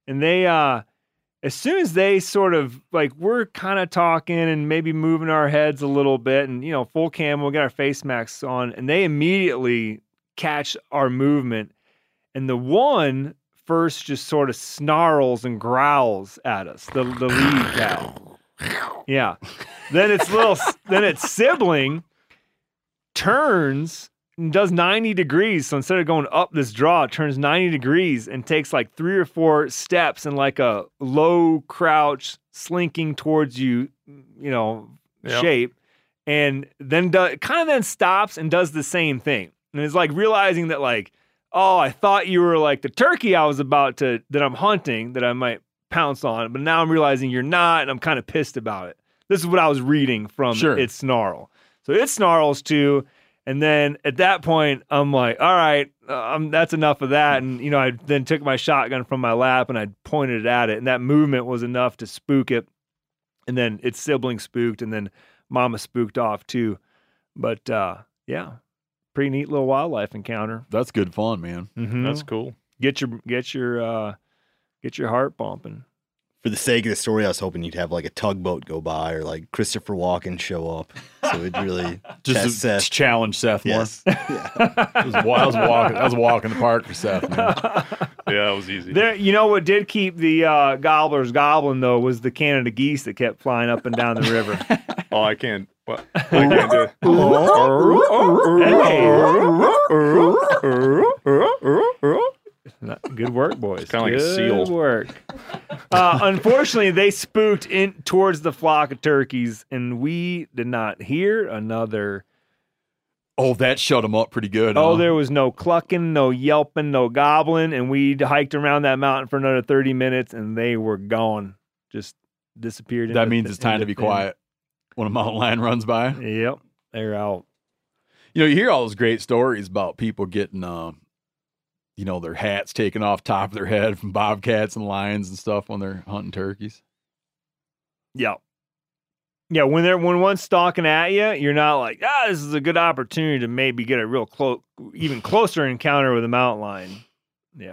And they, uh, as soon as they sort of like, we're kind of talking and maybe moving our heads a little bit and, you know, full camo, we got our face masks on, and they immediately catch our movement. And the one first just sort of snarls and growls at us, the, the lead cat. Yeah. Then its little, then its sibling turns and does ninety degrees. So instead of going up this draw, it turns ninety degrees and takes like three or four steps in like a low crouch, slinking towards you, you know, Yep. shape. And then do, kind of then stops and does the same thing. And it's like realizing that like, oh, I thought you were like the turkey I was about to, that I'm hunting, that I might pounce on, but now I'm realizing you're not, and I'm kind of pissed about it. This is what I was reading from Sure. its snarl. So it snarls too. And then at that point, I'm like, all right, uh, um, that's enough of that. And, you know, I then took my shotgun from my lap and I pointed it at it. And that movement was enough to spook it. And then its sibling spooked, and then Mama spooked off too. But uh, yeah, pretty neat little wildlife encounter. That's good fun, man. Mm-hmm. That's cool. Get your get your uh, get your heart pumping. For the sake of the story, I was hoping you'd have like a tugboat go by or like Christopher Walken show up. So it'd really Just test to Seth. challenge Seth more. Yes. I was, wa- I was walking. I was walking the park for Seth, man. Yeah, that was easy. There, you know what did keep the uh, gobblers gobbling though was the Canada geese that kept flying up and down the river. Oh, I can't. What? I can't do it. Not- Good work, boys. It's kinda like a Good seal. work. Uh, unfortunately, they spooked in towards the flock of turkeys, and we did not hear another. Oh, that shut him up pretty good. Oh, huh? there was no clucking, no yelping, no gobbling, and we hiked around that mountain for another thirty minutes, and they were gone, just disappeared. That into means th- it's time into to be thin- quiet when a mountain lion runs by. Yep, they're out. You know, you hear all those great stories about people getting, uh, you know, their hats taken off top of their head from bobcats and lions and stuff when they're hunting turkeys. Yeah. Yeah, when they're when one's stalking at you, you're not like, ah, this is a good opportunity to maybe get a real close, even closer encounter with a mountain lion. Yeah.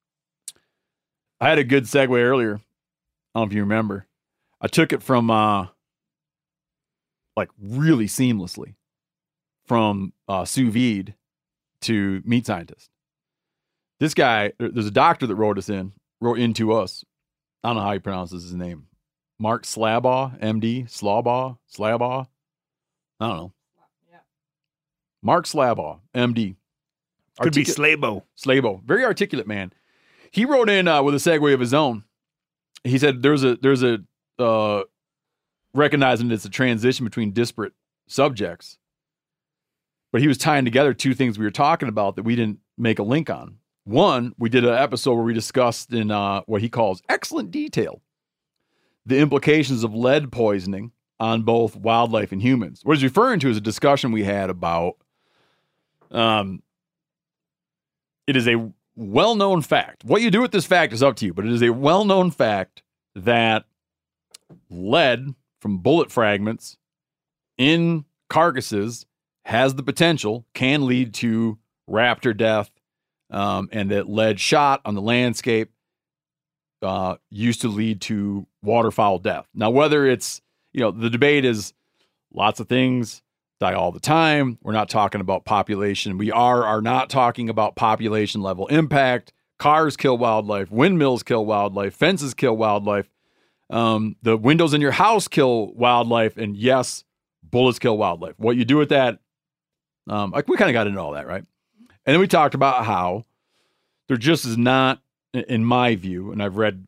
I had a good segue earlier. I don't know if you remember. I took it from, uh, like, really seamlessly from uh, sous vide to meat scientist. This guy, there- there's a doctor that wrote us in, wrote into us. I don't know how he pronounces his name. Mark Slabaugh, M D, Slabaugh, Slabaugh. I don't know. Mark Slabaugh, M D. Could be Articu- Slabo. Slabo, very articulate man. He wrote in uh, with a segue of his own. He said there's a there's a uh, recognizing it's a transition between disparate subjects, but he was tying together two things we were talking about that we didn't make a link on. One, we did an episode where we discussed in uh, what he calls excellent detail the implications of lead poisoning on both wildlife and humans. What he's referring to is a discussion we had about um, it is a well-known fact. What you do with this fact is up to you, but it is a well-known fact that lead from bullet fragments in carcasses has the potential, can lead to raptor death, um, and that lead shot on the landscape uh, used to lead to waterfowl death. Now, whether it's, you know, the debate is lots of things die all the time. We're not talking about population. We are are not talking about population level impact. Cars kill wildlife. Windmills kill wildlife. Fences kill wildlife. Um, the windows in your house kill wildlife. And yes, bullets kill wildlife. What you do with that, um, like we kind of got into all that, right? And then we talked about how there just is not, in my view, and I've read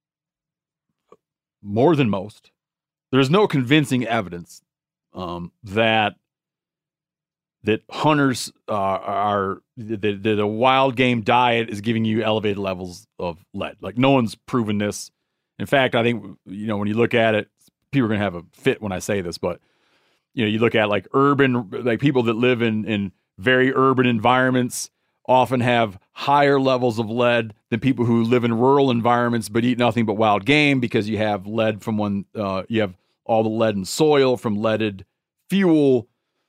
more than most, there's no convincing evidence um, that that hunters uh, are that, that a wild game diet is giving you elevated levels of lead. Like no one's proven this. In fact, I think, you know, when you look at it, people are going to have a fit when I say this, but you know, you look at like urban, like people that live in in very urban environments often have higher levels of lead than people who live in rural environments but eat nothing but wild game, because you have lead from one, uh, you have all the lead in soil from leaded fuel.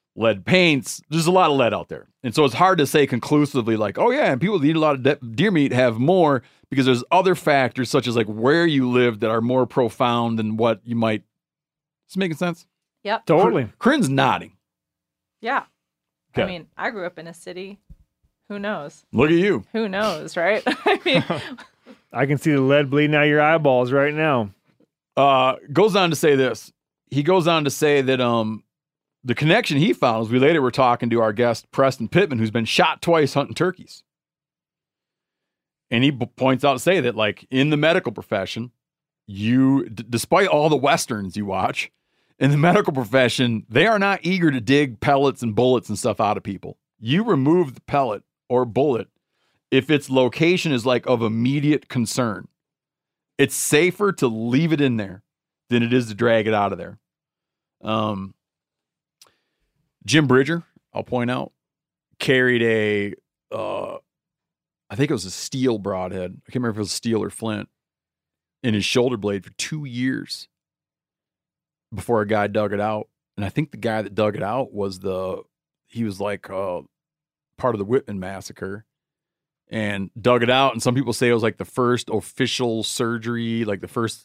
lead paints. There's a lot of lead out there. And so it's hard to say conclusively like, oh yeah, and people that eat a lot of de- deer meat have more, because there's other factors such as like where you live that are more profound than what you might. Is this making sense? Yep. Totally. Corinne's nodding. Yeah. Okay. I mean, I grew up in a city. Who knows? Look at you. Who knows, right? I mean, I can see the lead bleeding out your eyeballs right now. Uh, goes on to say this. He goes on to say that um, the connection he found is we later were talking to our guest, Preston Pittman, who's been shot twice hunting turkeys. And he b- points out to say that, like, in the medical profession, you, d- despite all the Westerns you watch, in the medical profession, they are not eager to dig pellets and bullets and stuff out of people. You remove the pellet or bullet if its location is, like, of immediate concern. It's safer to leave it in there than it is to drag it out of there. Um, Jim Bridger, I'll point out, carried a, uh, I think it was a steel broadhead. I can't remember if it was steel or flint in his shoulder blade for two years before a guy dug it out. And I think the guy that dug it out was the, he was like uh, part of the Whitman massacre and dug it out. And some people say it was like the first official surgery, like the first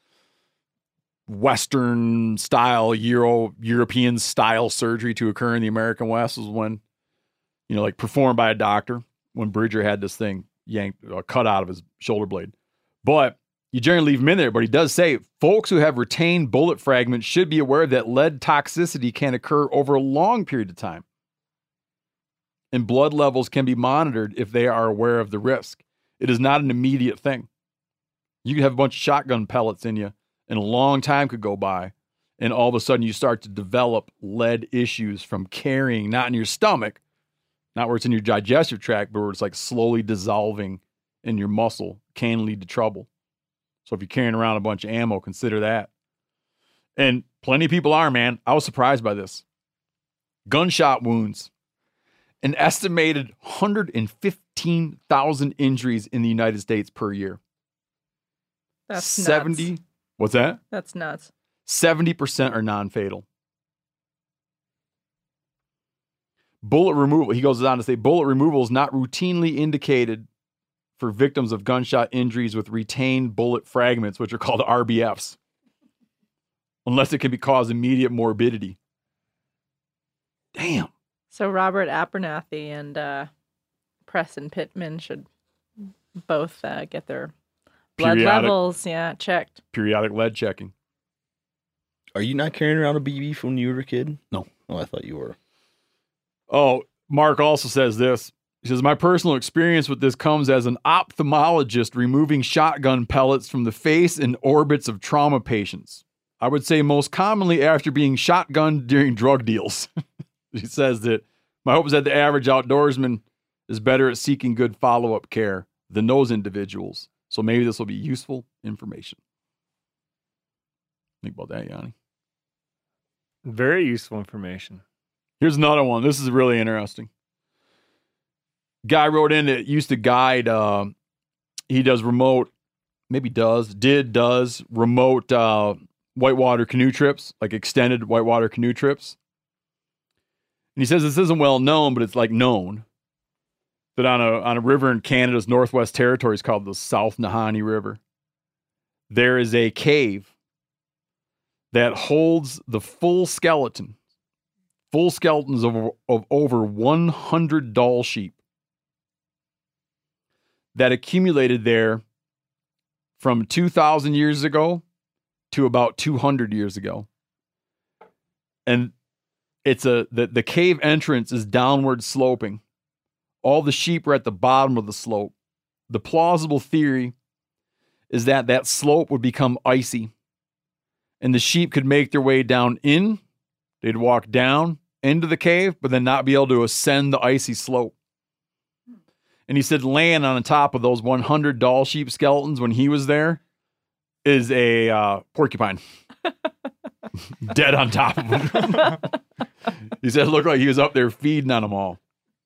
Western style, Euro European style surgery to occur in the American West was when, you know, like performed by a doctor, when Bridger had this thing yanked, uh, cut out of his shoulder blade. But you generally leave him in there. But he does say folks who have retained bullet fragments should be aware that lead toxicity can occur over a long period of time. And blood levels can be monitored if they are aware of the risk. It is not an immediate thing. You can have a bunch of shotgun pellets in you, and a long time could go by, and all of a sudden you start to develop lead issues from carrying, not in your stomach, not where it's in your digestive tract, but where it's like slowly dissolving in your muscle, can lead to trouble. So if you're carrying around a bunch of ammo, consider that. And plenty of people are, man. I was surprised by this. Gunshot wounds. An estimated one hundred fifteen thousand injuries in the United States per year. that's seventy. nuts. What's that? That's nuts. seventy percent are non-fatal. Bullet removal, he goes on to say, bullet removal is not routinely indicated for victims of gunshot injuries with retained bullet fragments, which are called R B Fs, unless it can be cause immediate morbidity. Damn. So Robert Abernathy and uh, Preston Pittman should both uh, get their blood Periodic- levels, yeah, checked. Periodic lead checking. Are you not carrying around a B B from when you were a kid? No. Oh, I thought you were. Oh, Mark also says this. He says, my personal experience with this comes as an ophthalmologist removing shotgun pellets from the face and orbits of trauma patients. I would say most commonly after being shotgunned during drug deals. He says that my hope is that the average outdoorsman is better at seeking good follow-up care than those individuals. So maybe this will be useful information. Think about that, Yanni. Very useful information. Here's another one. This is really interesting. Guy wrote in that used to guide, uh, he does remote, maybe does, did, does remote uh, whitewater canoe trips, like extended whitewater canoe trips. And he says this isn't well known, but it's like known that on a on a river in Canada's Northwest Territories called the South Nahanni River, there is a cave that holds the full skeleton, full skeletons of, of over one hundred Dall sheep that accumulated there from two thousand years ago to about two hundred years ago. And it's a the, the cave entrance is downward sloping. All the sheep are at the bottom of the slope. The plausible theory is that that slope would become icy and the sheep could make their way down in. They'd walk down into the cave, but then not be able to ascend the icy slope. And he said laying on the top of those one hundred Dall sheep skeletons when he was there is a uh, porcupine. Dead on top of them. He said it looked like he was up there feeding on them all.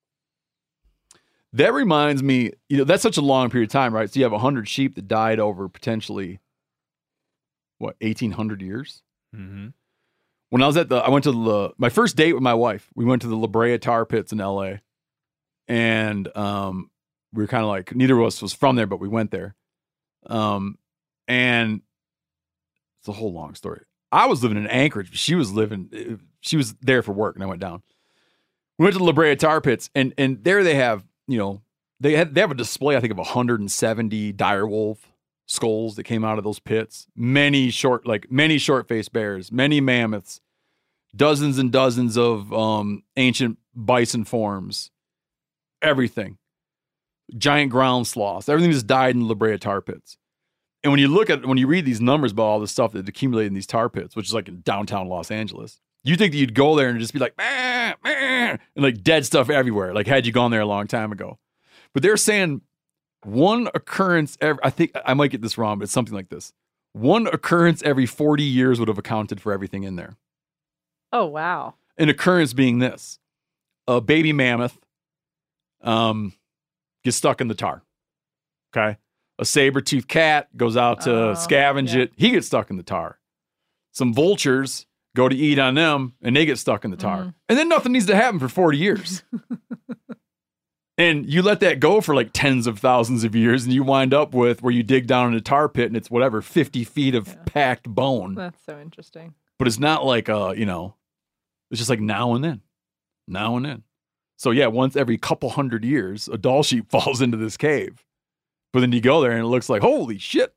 That reminds me, you know, that's such a long period of time, right? So you have one hundred sheep that died over potentially, what, eighteen hundred years? Mm-hmm. when I was at the, I went to the, my first date with my wife, we went to the La Brea Tar Pits in L A. And um, we were kind of like, neither of us was from there, but we went there. Um, and it's a whole long story. I was living in Anchorage, but she was living, she was there for work, and I went down. We went to the La Brea Tar Pits, and and there they have, you know, they had they have a display, I think, of one hundred seventy direwolf skulls that came out of those pits. Many short, like many short-faced bears, many mammoths, dozens and dozens of um, ancient bison forms, everything. Giant ground sloths, everything just died in the La Brea Tar Pits. And when you look at, when you read these numbers about all the stuff that accumulated in these tar pits, which is like in downtown Los Angeles, you think that you'd go there and just be like, man, man, and like dead stuff everywhere. Like had you gone there a long time ago. But they're saying one occurrence every, I think I might get this wrong, but it's something like this. One occurrence every forty years would have accounted for everything in there. Oh, wow. An occurrence being this: a baby mammoth um, gets stuck in the tar. Okay. A saber-toothed cat goes out to Oh, scavenge yeah. it. He gets stuck in the tar. Some vultures go to eat on them, and they get stuck in the tar. Mhm. And then nothing needs to happen for forty years. And you let that go for like tens of thousands of years, and you wind up with where you dig down in a tar pit, and it's whatever, fifty feet of Yeah. packed bone. That's so interesting. But it's not like, uh, you know, it's just like now and then, now and then. So yeah, once every couple hundred years, a doll sheep falls into this cave. But then you go there and it looks like, holy shit.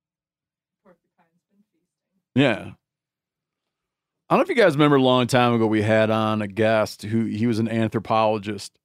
Yeah. I don't know if you guys remember a long time ago, we had on a guest who, he was an anthropologist.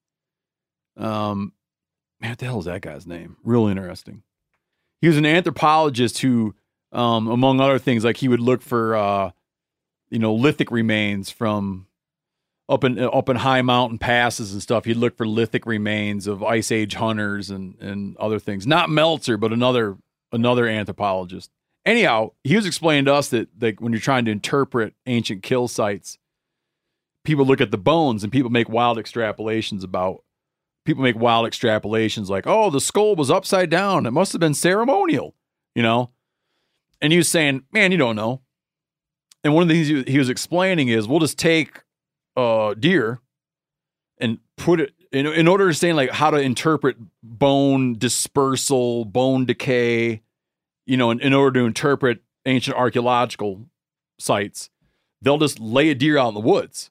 Um, man, what the hell is that guy's name? Real interesting. He was an anthropologist who, um, among other things, like he would look for, uh, you know, lithic remains from up in up in high mountain passes and stuff. He'd look for lithic remains of Ice Age hunters and and other things. Not Meltzer, but another another anthropologist. Anyhow, he was explaining to us that like when you're trying to interpret ancient kill sites, people look at the bones and people make wild extrapolations about. People make wild extrapolations like, oh, the skull was upside down. It must have been ceremonial, you know? And he was saying, man, you don't know. And one of the things he, he was explaining is we'll just take uh, deer and put it, in, in order to understand like how to interpret bone dispersal, bone decay, you know, in, in order to interpret ancient archaeological sites, they'll just lay a deer out in the woods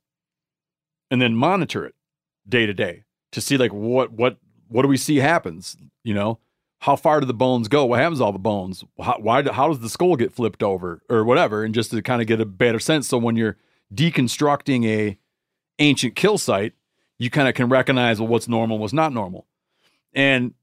and then monitor it day to day. To see like what what what do we see happens, you know? How far do the bones go? What happens to all the bones? How, why? How does the skull get flipped over or whatever? And just to kind of get a better sense, so when you're deconstructing a ancient kill site, you kind of can recognize well what's normal, what's not normal. And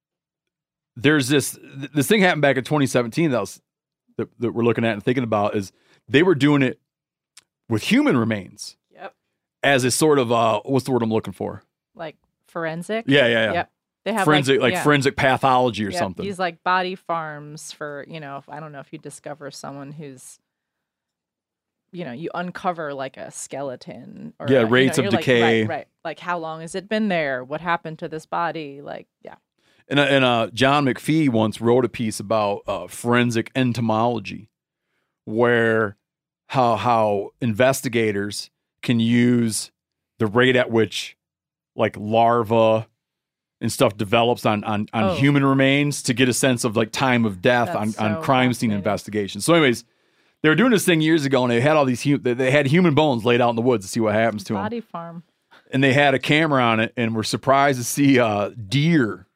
there's this this thing happened back in twenty seventeen that was that, that we're looking at and thinking about is they were doing it with human remains. Yep. As a sort of uh, what's the word I'm looking for? Like forensic. Yeah, yeah, yeah. Yep. They have forensic, like, yeah. forensic pathology or Yep. something. These like body farms for, you know, if, I don't know if you discover someone who's, you know, you uncover like a skeleton. Or Yeah, like, rates you know, of you're like, decay. right, right. Like how long has it been there? What happened to this body? Like, yeah. And, uh, and uh, John McPhee once wrote a piece about uh, forensic entomology, where how how investigators can use the rate at which like larva and stuff develops on on, on Oh. human remains to get a sense of like time of death on, That's on so crime scene fascinating. investigations. So, anyways, they were doing this thing years ago, and they had all these hu- they- they had human bones laid out in the woods to see what happens to them. Body farm. And they had a camera on it, and were surprised to see uh, deer.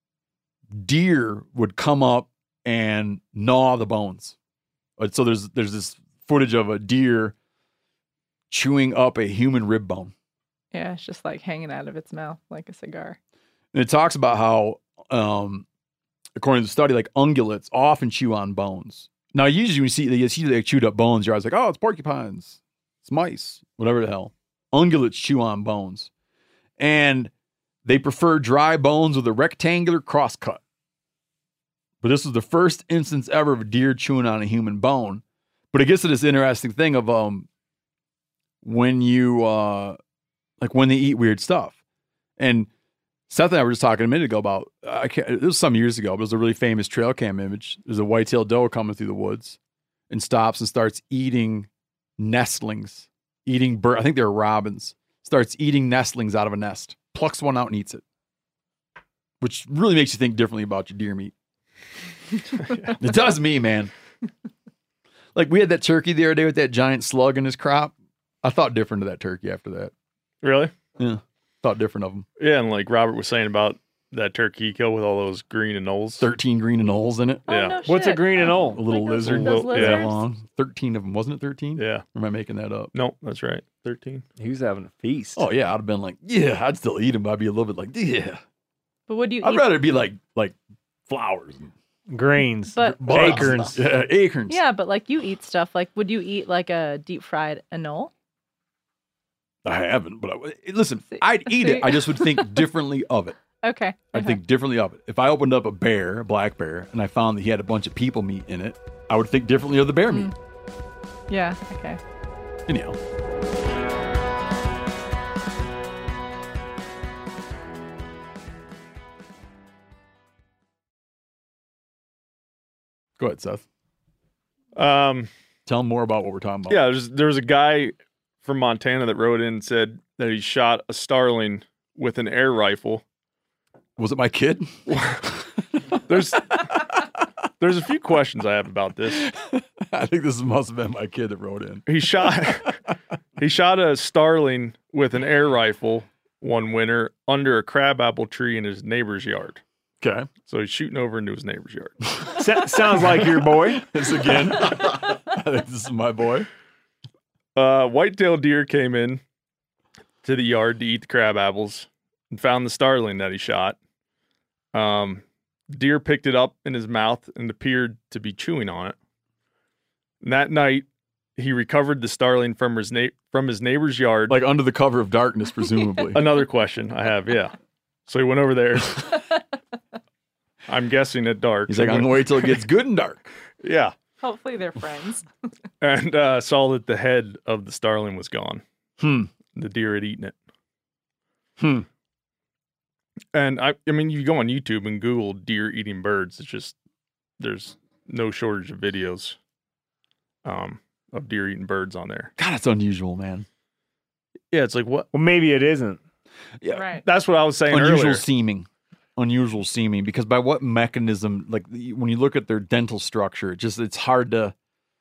Deer would come up and gnaw the bones. Uh, So there's there's this footage of a deer chewing up a human rib bone. Yeah, it's just like hanging out of its mouth like a cigar. And it talks about how, um, according to the study, like ungulates often chew on bones. Now, usually when you see, you see they chewed up bones, you're always like, oh, it's porcupines, it's mice, whatever the hell. Ungulates chew on bones. And they prefer dry bones with a rectangular crosscut. But this was the first instance ever of a deer chewing on a human bone. But it gets to this interesting thing of um, when you, uh, like when they eat weird stuff. And Seth and I were just talking a minute ago about, I can't, it was some years ago, but it was a really famous trail cam image. There's a white-tailed doe coming through the woods and stops and starts eating nestlings, eating bird. I think they're robins. Starts eating nestlings out of a nest, plucks one out and eats it, which really makes you think differently about your deer meat. It does me, man. Like we had that turkey the other day with that giant slug in his crop. I thought different of that turkey after that. Really? Yeah, thought different of him. Yeah, and like Robert was saying about that turkey he killed with all those green anoles. Thirteen green anoles in it. Oh, Yeah. no What's a shit. green and Oh, old? A little like those- lizard. those Well, Yeah, lizards? long. Thirteen of them, wasn't it? Thirteen? Yeah. Or am I making that up? Nope, that's right. thirteen. He was having a feast. Oh yeah, I'd have been like, yeah, I'd still eat them. I'd be a little bit like, yeah. But would you I'd eat? rather be like like flowers, and Grains, But- buds. acorns. Yeah, acorns. Yeah, but like you eat stuff. Like, would you eat like a deep fried anole? I haven't, but I, listen, See- I'd eat see? it. I just would think differently of it. Okay. I'd okay. think differently of it. If I opened up a bear, a black bear, and I found that he had a bunch of people meat in it, I would think differently of the bear meat. Yeah. Okay. Anyhow. Go ahead, Seth. Um, Tell them more about what we're talking about. yeah, there's there was a guy from Montana that wrote in and said that he shot a starling with an air rifle. Was it my kid? There's there's a few questions I have about this. I think this must have been my kid that wrote in. He shot he shot a starling with an air rifle one winter under a crabapple tree in his neighbor's yard. Okay. So he's shooting over into his neighbor's yard. Sa- sounds like your boy. This again. I think this is my boy. Uh, white-tailed deer came in to the yard to eat the crab apples and found the starling that he shot. Um, deer picked it up in his mouth and appeared to be chewing on it. And that night, he recovered the starling from his na- from his neighbor's yard. Like under the cover of darkness, presumably. Another question I have, yeah. So he went over there. I'm guessing at dark. He's like, I'm going to wait till it gets good and dark. Yeah. Hopefully they're friends. And uh, saw that the head of the starling was gone. Hmm. The deer had eaten it. Hmm. And I, I mean, you go on YouTube and Google deer eating birds. It's just, there's no shortage of videos um, of deer eating birds on there. God, it's unusual, man. Yeah, it's like, what? Well, maybe it isn't. Yeah. Right. That's what I was saying Unusual earlier. seeming. Unusual seeming. Because by what mechanism, like when you look at their dental structure, it just, it's hard to,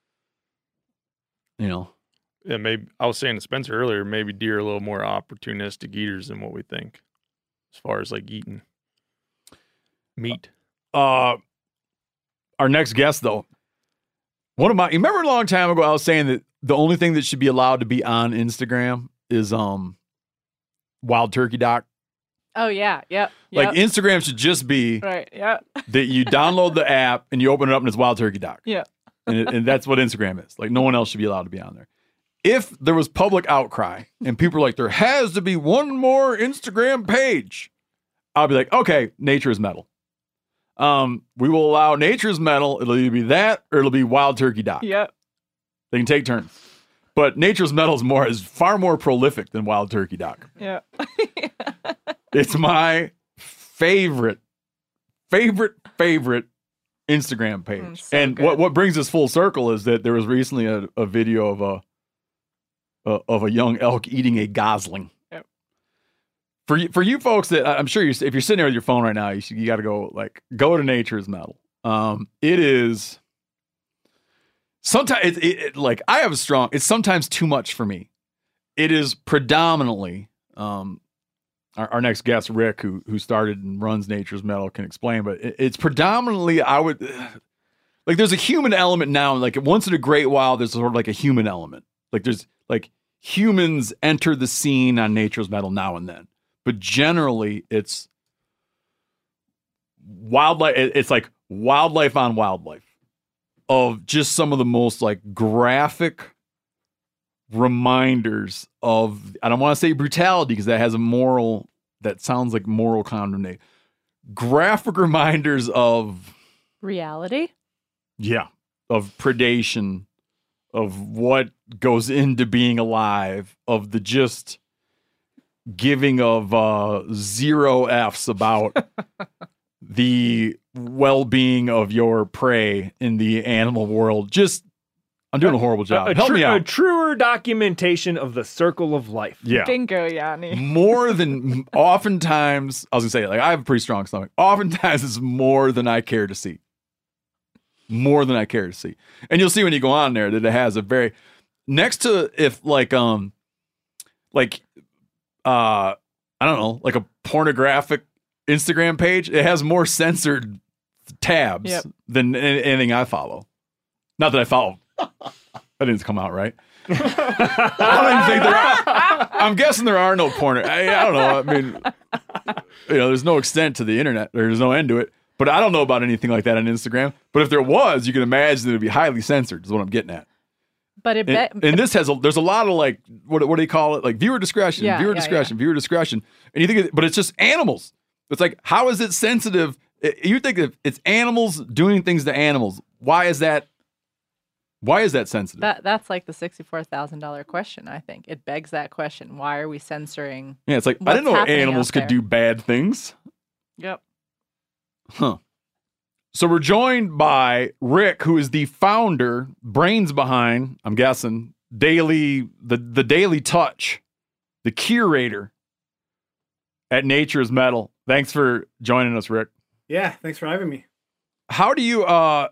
you know. Yeah, maybe, I was saying to Spencer earlier, maybe deer are a little more opportunistic eaters than what we think as far as like eating meat. Uh, our next guest, though, one of my, you remember a long time ago, I was saying that the only thing that should be allowed to be on Instagram is um, wild turkey doc. Oh yeah. Yep. Like Yep. Instagram should just be Right. Yep. that you download the app and you open it up and it's wild turkey doc. Yeah. And, it, and that's what Instagram is. Like no one else should be allowed to be on there. If there was public outcry and people were like, there has to be one more Instagram page, I'll be like, okay, nature is metal. Um, we will allow nature's metal. It'll either be that or it'll be wild turkey doc. Yep. They can take turns. But nature's metal is more is far more prolific than wild turkey doc. Yep. It's my favorite, favorite, favorite Instagram page. Mm, so and good. what, what brings us full circle is that there was recently a, a video of a, a of a young elk eating a gosling. Yep. For you, for you folks that I'm sure you, if you're sitting there with your phone right now, you should, you got to go like go to Nature's Metal. Um, it is sometimes it, it, it like I have a strong. It's sometimes too much for me. It is predominantly. Um, Our, our next guest, Rick, who who started and runs Nature's Metal, can explain. But it, it's predominantly, I would like. There's a human element now. Like once in a great while, there's sort of like a human element. Like there's like humans enter the scene on Nature's Metal now and then. But generally, it's wildlife. it- It's like wildlife on wildlife of just some of the most like graphic reminders of, I don't want to say brutality because that has a moral, that sounds like moral condemnation. Graphic reminders of, Reality. yeah, of predation, of what goes into being alive, of the just giving of uh, zero F's about the well-being of your prey in the animal world. Just I'm doing a horrible job. A, a Help tru- me a out. truer documentation of the circle of life. Yeah. Bingo, Yanni. More than oftentimes, I was gonna say, like, I have a pretty strong stomach. Oftentimes, it's more than I care to see. More than I care to see, and you'll see when you go on there that it has a very next to if like um like uh I don't know, like a pornographic Instagram page. It has more censored tabs Yep. than any- anything I follow. Not that I follow. That didn't come out right. I don't even think there are. I'm guessing there are no porn. I, I don't know. I mean, you know, there's no extent to the internet. There's no end to it. But I don't know about anything like that on Instagram. But if there was, you can imagine it would be highly censored. Is what I'm getting at. But it And, be- and this has a, there's a lot of like what what do they call it? Like viewer discretion, Yeah, viewer yeah, discretion, viewer discretion. And you think, it, but it's just animals. It's like, how is it sensitive? It- you think if it's animals doing things to animals, why is that? Why is that sensitive? that that's like the sixty-four thousand dollar question. I think it begs that question. Why are we censoring? yeah, it's like I what's didn't know happening animals out could there? do bad things. Yep. Huh. So we're joined by Rick, who is the founder, brains behind, I'm guessing, Daily the the Daily Touch, the curator at Nature's Metal. Thanks for joining us, Rick. Yeah, thanks for having me. How do you uh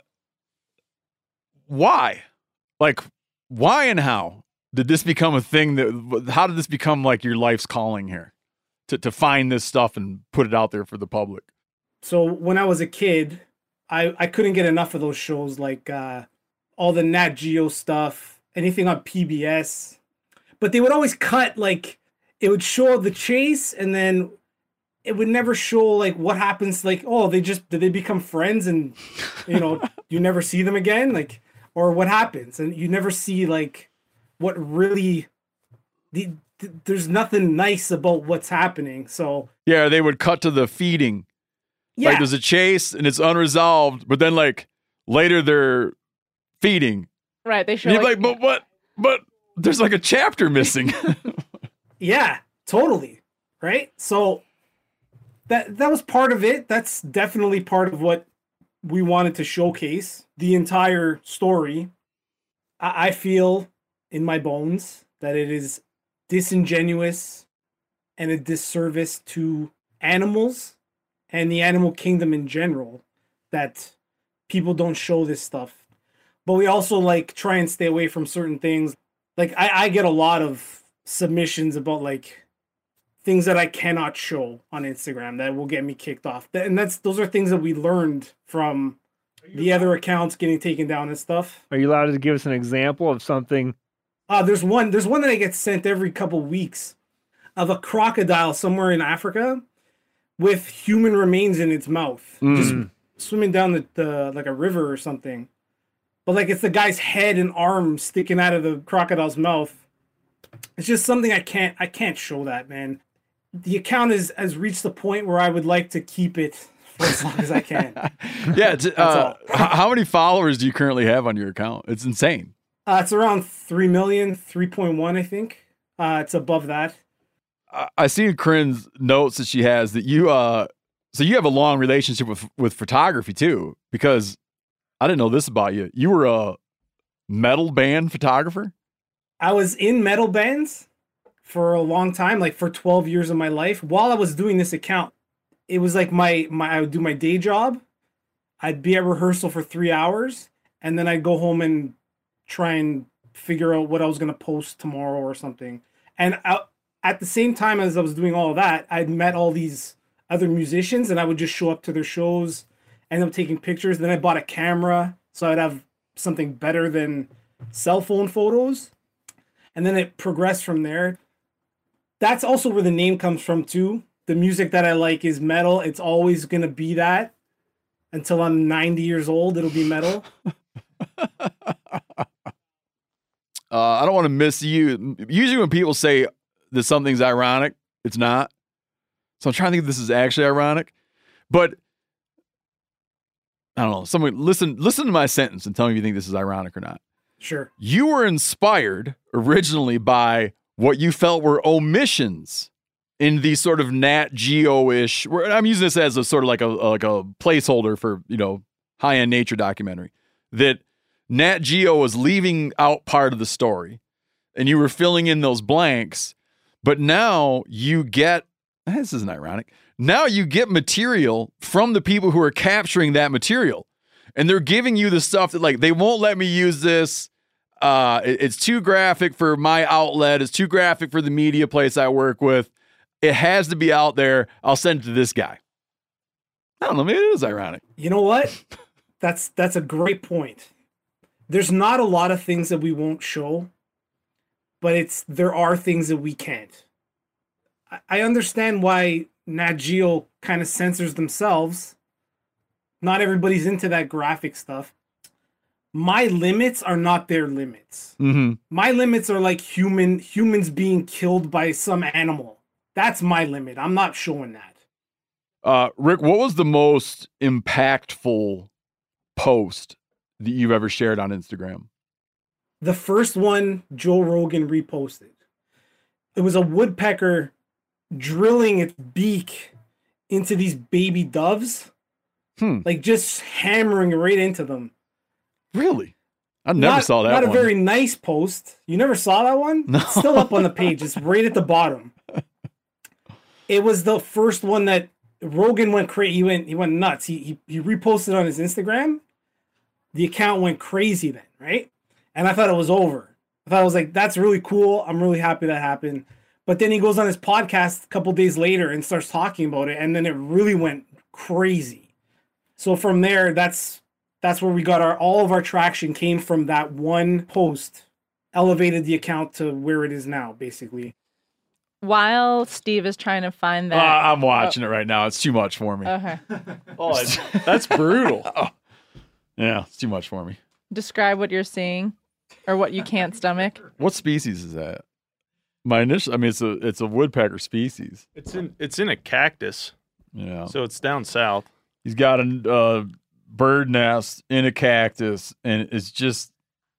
why? Like why and how did this become a thing that how did this become like your life's calling here? To to find this stuff and put it out there for the public. So when I was a kid, I, I couldn't get enough of those shows, like uh, all the Nat Geo stuff, anything on P B S. But they would always cut, like, it would show the chase, and then it would never show, like, what happens, like, oh, they just, did they become friends, and, you know, you never see them again? Like, or what happens? And you never see, like, what really, the, th- there's nothing nice about what's happening, so. Yeah, they would cut to the feeding. Yeah. Like there's a chase and it's unresolved, but then like later they're feeding. Right. They show And you're like, like, but what? But there's like a chapter missing. Yeah, totally. Right? So that that was part of it. That's definitely part of what we wanted to showcase. The entire story. I, I feel in my bones that it is disingenuous and a disservice to animals and the animal kingdom in general that people don't show this stuff. But we also like try and stay away from certain things. Like I, I get a lot of submissions about like things that I cannot show on Instagram that will get me kicked off. And that's those are things that we learned from the other accounts getting taken down and stuff. Are you allowed to give us an example of something? Uh, there's one there's one that I get sent every couple weeks of a crocodile somewhere in Africa with human remains in its mouth. Mm. Just swimming down the, the like a river or something. But like it's the guy's head and arms sticking out of the crocodile's mouth. It's just something I can't I can't show that, man. The account is has reached the point where I would like to keep it for as long as I can. Yeah. It's, uh, h- how many followers do you currently have on your account? It's insane. Uh, it's around three million, three point one, I think. Uh, it's above that. I, I see in Corinne's notes that she has that you, uh, so you have a long relationship with, with photography too, because I didn't know this about you. You were a metal band photographer? I was in metal bands for a long time, like for twelve years of my life. While I was doing this account, it was like my, my I would do my day job. I'd be at rehearsal for three hours, and then I'd go home and try and figure out what I was going to post tomorrow or something. And I, at the same time as I was doing all of that, I'd met all these other musicians, and I would just show up to their shows, end up taking pictures. Then I bought a camera, so I'd have something better than cell phone photos. And then it progressed from there. That's also where the name comes from too. The music that I like is metal. It's always going to be that. Until I'm ninety years old, it'll be metal. Uh, I don't want to miss you. Usually when people say that something's ironic, it's not. So I'm trying to think if this is actually ironic. But I don't know. Someone listen, listen to my sentence and tell me if you think this is ironic or not. Sure. You were inspired originally by what you felt were omissions in the sort of Nat Geo-ish. I'm using this as a sort of like a like a placeholder for, you know, high-end nature documentary. That Nat Geo was leaving out part of the story and you were filling in those blanks. But now you get, this isn't ironic, now you get material from the people who are capturing that material. And they're giving you the stuff that, like, they won't let me use this. Uh, it, it's too graphic for my outlet. It's too graphic for the media place I work with. It has to be out there. I'll send it to this guy. I don't know. Maybe it is ironic. You know what? That's that's a great point. There's not a lot of things that we won't show, but it's there are things that we can't. I, I understand why Nat Geo kind of censors themselves. Not everybody's into that graphic stuff. My limits are not their limits. Mm-hmm. My limits are like human humans being killed by some animal. That's my limit. I'm not showing that. Uh, Rick, what was the most impactful post that you've ever shared on Instagram? The first one Joe Rogan reposted. It was a woodpecker drilling its beak into these baby doves. Hmm. Like just hammering right into them. Really? I never not, saw that Not one. a very nice post. You never saw that one? No. It's still up on the page. It's right at the bottom. It was the first one that Rogan went crazy. He went, he went nuts. He, he he reposted on his Instagram. The account went crazy then, right? And I thought it was over. I thought I was like, that's really cool. I'm really happy that happened. But then he goes on his podcast a couple days later and starts talking about it, and then it really went crazy. So from there, that's that's where we got our all of our traction came from that one post, elevated the account to where it is now, basically. While Steve is trying to find Uh, that, I'm watching it right now. It's too much for me. okay. Oh, it's- that's brutal. Oh. Yeah, it's too much for me. Describe what you're seeing, or what you can't stomach. What species is that? My initial, I mean, it's a it's a woodpecker species. It's in it's in a cactus, Yeah. so it's down south. He's got a uh, bird nest in a cactus, and it's just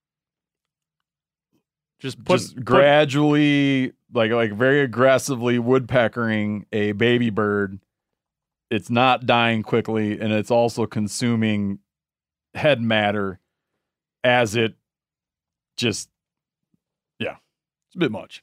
Just put, just put- gradually, like like very aggressively woodpeckering a baby bird. It's not dying quickly, and it's also consuming head matter as it just, yeah, it's a bit much.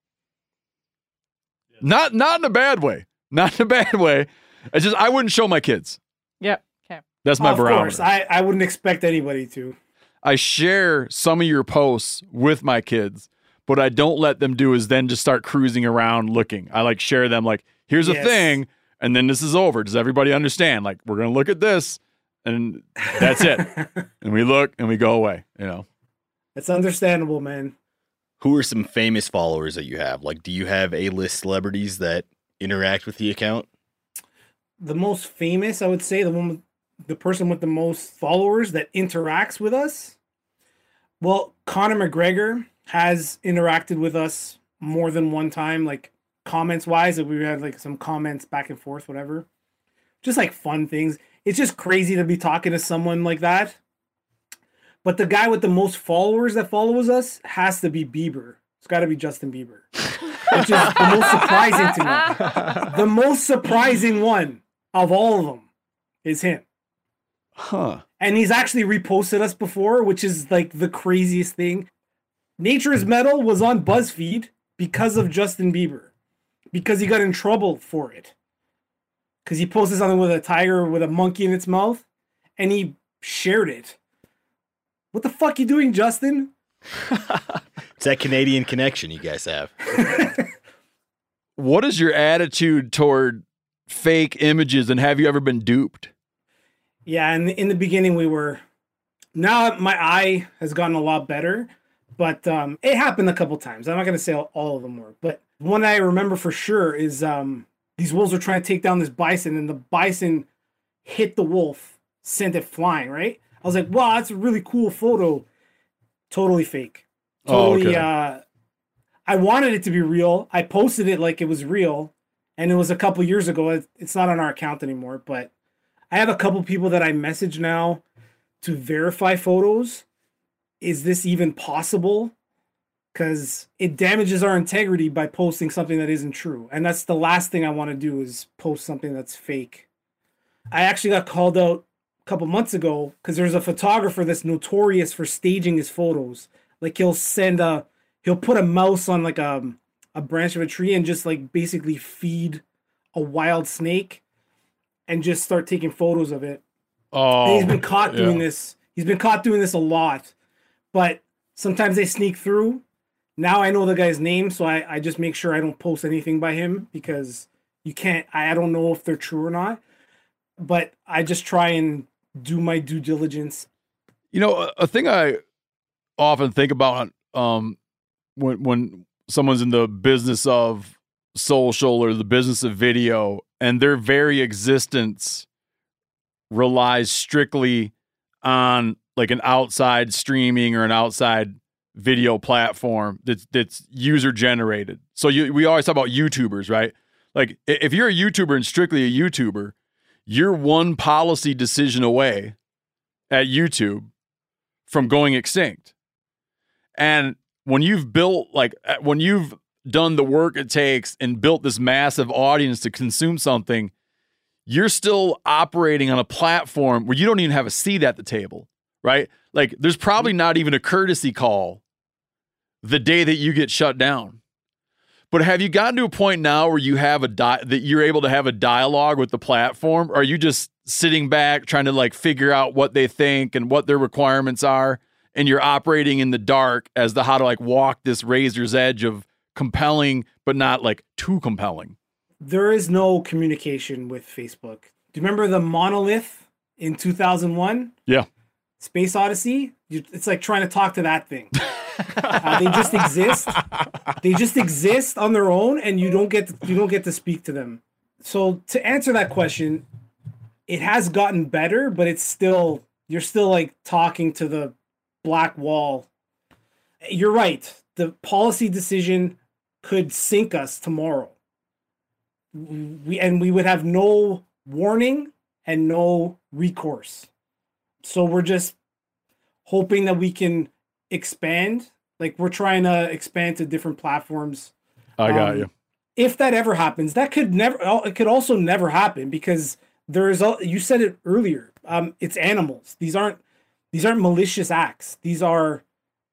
Not not in a bad way. Not in a bad way. It's just I wouldn't show my kids. Yep. Okay. That's my of barometer. course, I, I wouldn't expect anybody to. I share some of your posts with my kids, but I don't let them do is then just start cruising around looking. I like share them like, here's a Yes. thing, and then this is over. Does everybody understand? Like, we're gonna look at this, and that's it. And we look and we go away, you know. It's understandable, man. Who are some famous followers that you have? Like, do you have A-list celebrities that interact with the account? The most famous, I would say, the one with, the person with the most followers that interacts with us. Well, Conor McGregor has interacted with us more than one time, like comments wise. That we had like some comments back and forth, whatever. Just like fun things. It's just crazy to be talking to someone like that. But the guy with the most followers that follows us has to be Bieber. It's got to be Justin Bieber, which is the most surprising to me. The most surprising one of all of them is him. Huh. And he's actually reposted us before, which is like the craziest thing. Nature is Metal was on BuzzFeed because of Justin Bieber, because he got in trouble for it. Because he posted something with a tiger with a monkey in its mouth, and he shared it. What the fuck you doing, Justin? It's that Canadian connection you guys have. What is your attitude toward fake images, and have you ever been duped? Yeah, and in the beginning we were. Now my eye has gotten a lot better, but um, it happened a couple times. I'm not going to say all, all of them were, but one I remember for sure is um, these wolves were trying to take down this bison, and the bison hit the wolf, sent it flying, right? I was like, wow, that's a really cool photo. Totally fake. Oh, Totally. okay. uh, I wanted it to be real. I posted it like it was real, and it was a couple years ago. It- It's not on our account anymore, but I have a couple people that I message now to verify photos. Is this even possible? Because it damages our integrity by posting something that isn't true. And that's the last thing I want to do is post something that's fake. I actually got called out a couple months ago because there's a photographer that's notorious for staging his photos. Like he'll send a, he'll put a mouse on like a, a branch of a tree and just like basically feed a wild snake and just start taking photos of it. Oh, and he's been caught doing yeah. this. He's been caught doing this a lot, but sometimes they sneak through. Now I know the guy's name, so I, I just make sure I don't post anything by him because you can't, I, I don't know if they're true or not, but I just try and do my due diligence. You know, a, a thing I often think about um, when when someone's in the business of social or the business of video, and their very existence relies strictly on like an outside streaming or an outside video platform that's that's user generated. So you, we always talk about YouTubers, right? Like if you're a YouTuber and strictly a YouTuber, you're one policy decision away at YouTube from going extinct. And when you've built like when you've done the work it takes and built this massive audience to consume something, you're still operating on a platform where you don't even have a seat at the table, right? Like there's probably not even a courtesy call the day that you get shut down. But have you gotten to a point now where you have a di- that you're able to have a dialogue with the platform? Or are you just sitting back trying to like figure out what they think and what their requirements are, and you're operating in the dark as to how to like walk this razor's edge of compelling but not like too compelling? There is no communication with Facebook. Do you remember the monolith in two thousand one? Yeah. Space Odyssey? It's like trying to talk to that thing. Uh, they just exist. They just exist on their own, and you don't get to, you don't get to speak to them. So to answer that question, it has gotten better, but it's still you're still like talking to the black wall. You're right. The policy decision could sink us tomorrow. We and we would have no warning and no recourse. So we're just hoping that we can expand. Like we're trying to expand to different platforms. I got Um, you. If that ever happens, that could never. It could also never happen because there is. You said it earlier. Um, it's animals. These aren't. These aren't malicious acts. These are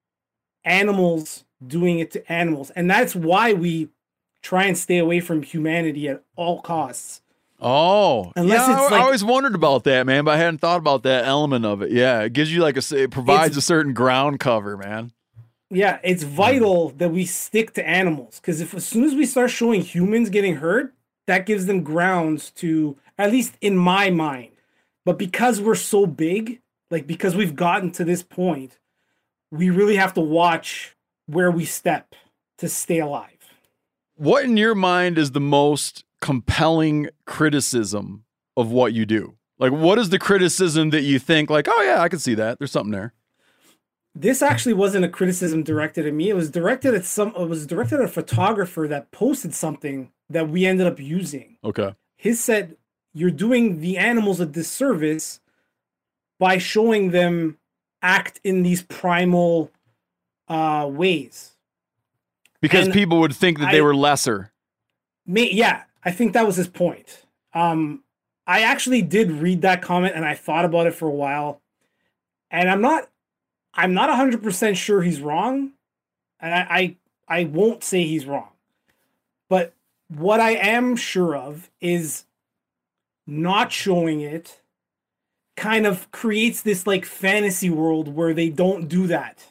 animals doing it to animals, and that's why we try and stay away from humanity at all costs. Oh, Unless yeah, it's I, like- I always wondered about that, man, but I hadn't thought about that element of it. Yeah, it gives you like a, it provides It's- a certain ground cover, man. Yeah, it's vital that we stick to animals because if as soon as we start showing humans getting hurt, that gives them grounds to, at least in my mind. But because we're so big, like because we've gotten to this point, we really have to watch where we step to stay alive. What in your mind is the most compelling criticism of what you do? Like, what is the criticism that you think like, oh yeah, I can see that. There's something there. This actually wasn't a criticism directed at me. It was directed at some. It was directed at a photographer that posted something that we ended up using. Okay. His said, "You're doing the animals a disservice by showing them act in these primal uh, ways." Because And people would think that they I- were lesser. May, yeah, I think that was his point. Um, I actually did read that comment and I thought about it for a while, and I'm not, I'm not one hundred percent sure he's wrong, and I, I, I won't say he's wrong, but what I am sure of is not showing it kind of creates this like fantasy world where they don't do that,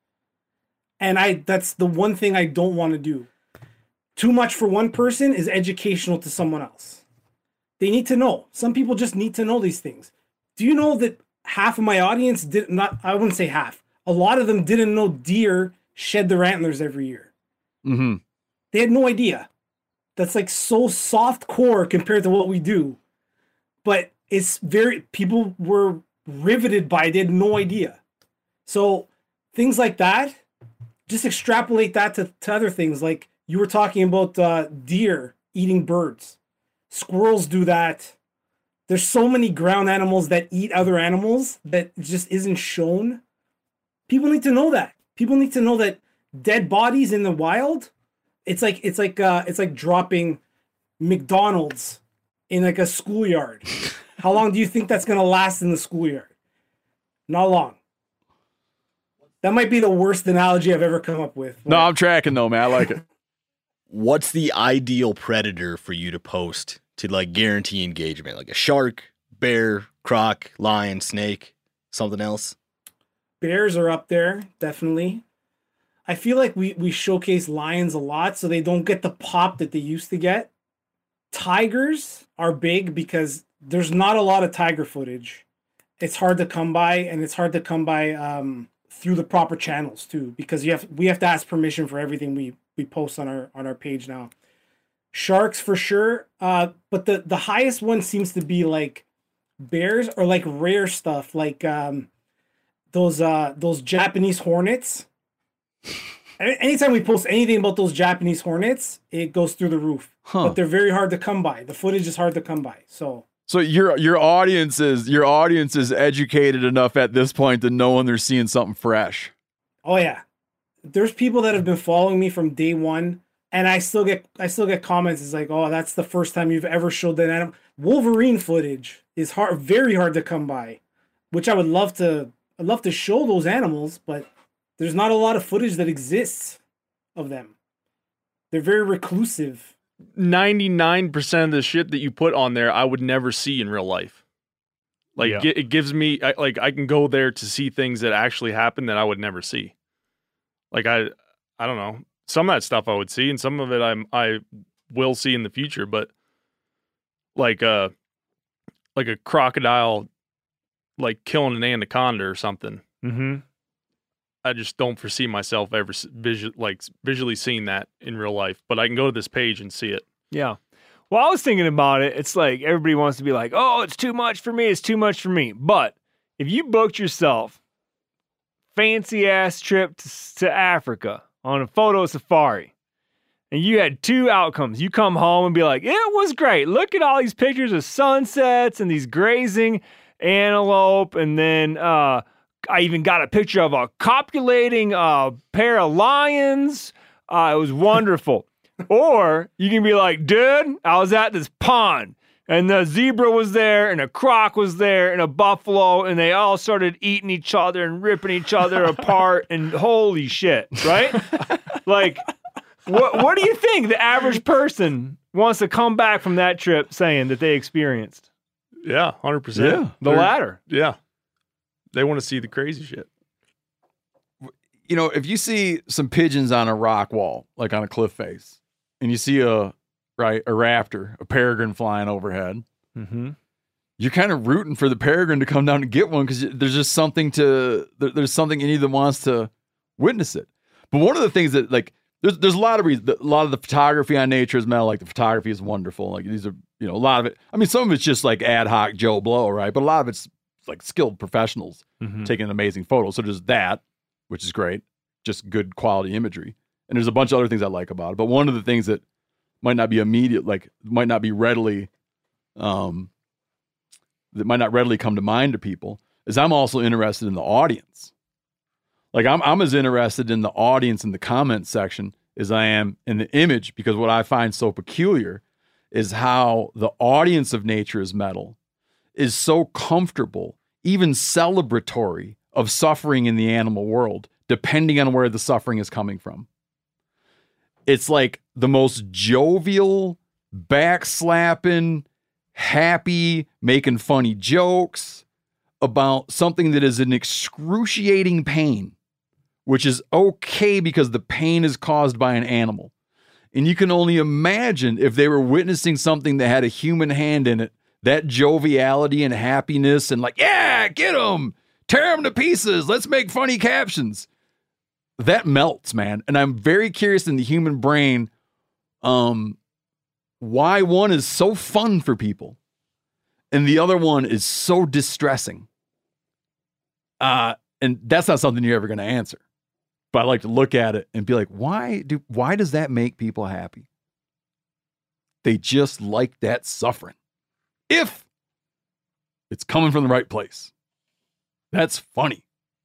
and I that's the one thing I don't want to do. Too much for one person is educational to someone else. They need to know. Some people just need to know these things. Do you know that half of my audience did not, I wouldn't say half, a lot of them didn't know deer shed their antlers every year. Mm-hmm. They had no idea. That's like so soft core compared to what we do. But it's very, people were riveted by it. They had no idea. So things like that, just extrapolate that to, to other things. Like you were talking about uh, deer eating birds. Squirrels do that. There's so many ground animals that eat other animals that just isn't shown. People need to know that. People need to know that dead bodies in the wild, it's like it's like uh, it's like dropping McDonald's in like a schoolyard. How long do you think that's going to last in the schoolyard? Not long. That might be the worst analogy I've ever come up with. No, I'm tracking though, man. I like it. What's the ideal predator for you to post to like guarantee engagement? Like a shark, bear, croc, lion, snake, something else? Bears are up there, definitely. I feel like we, we showcase lions a lot, so they don't get the pop that they used to get. Tigers are big because there's not a lot of tiger footage. It's hard to come by, and it's hard to come by um, through the proper channels too, because you have we have to ask permission for everything we, we post on our on our page now. Sharks for sure, uh, but the, the highest one seems to be like bears or like rare stuff, like um, those uh, those Japanese hornets. Anytime we post anything about those Japanese hornets, it goes through the roof. Huh. But they're very hard to come by. The footage is hard to come by. So, So your your audience is your audience is educated enough at this point to know when they're seeing something fresh. oh yeah, there's people that have been following me from day one, and I still get I still get comments. It's like, oh, that's the first time you've ever showed that animal. Wolverine footage is hard, very hard to come by, which I would love to. I'd love to show those animals, but there's not a lot of footage that exists of them. They're very reclusive. ninety-nine percent of the shit that you put on there, I would never see in real life. Like Yeah. it, it gives me, I, like I can go there to see things that actually happen that I would never see. Like I, I don't know. Some of that stuff I would see, and some of it I'm I will see in the future. But like uh, like a crocodile, like killing an anaconda or something. Mm-hmm. I just don't foresee myself ever visual, like visually seeing that in real life, but I can go to this page and see it. Yeah. Well, I was thinking about it. It's like everybody wants to be like, oh, it's too much for me. It's too much for me. But if you booked yourself fancy ass trip to, to Africa on a photo safari and you had two outcomes, you come home and be like, it was great. Look at all these pictures of sunsets and these grazing antelope. And then, uh, I even got a picture of a copulating uh, pair of lions. Uh, it was wonderful. Or you can be like, dude, I was at this pond and the zebra was there and a croc was there and a buffalo and they all started eating each other and ripping each other apart and holy shit, right? Like, what, what do you think the average person wants to come back from that trip saying that they experienced? Yeah, one hundred percent. Yeah. The They're- latter. Yeah. They want to see the crazy shit. You know, if you see some pigeons on a rock wall, like on a cliff face, and you see a right a raptor, a peregrine flying overhead, Mm-hmm. you're kind of rooting for the peregrine to come down and get one because there's just something to there, there's something in you that wants to witness it. But one of the things that like there's there's a lot of reasons. A lot of the photography on Nature is Metal. Like the photography is wonderful. Like these are you know a lot of it. I mean, some of it's just like ad hoc Joe Blow, right? But a lot of it's like skilled professionals Mm-hmm. taking amazing photos. So there's that, which is great, just good quality imagery. And there's a bunch of other things I like about it. But one of the things that might not be immediate, like might not be readily, um, that might not readily come to mind to people, is I'm also interested in the audience. Like I'm, I'm as interested in the audience in the comment section as I am in the image, because what I find so peculiar is how the audience of Nature is Metal is so comfortable, even celebratory of suffering in the animal world, depending on where the suffering is coming from. It's like the most jovial, backslapping, happy, making funny jokes about something that is an excruciating pain, which is okay because the pain is caused by an animal. And you can only imagine if they were witnessing something that had a human hand in it, that joviality and happiness and like, yeah, get them, tear them to pieces, let's make funny captions. That melts, man. And I'm very curious in the human brain um, why one is so fun for people and the other one is so distressing. Uh, and that's not something you're ever going to answer. But I like to look at it and be like, why do why does that make people happy? They just like that suffering. If it's coming from the right place. That's funny.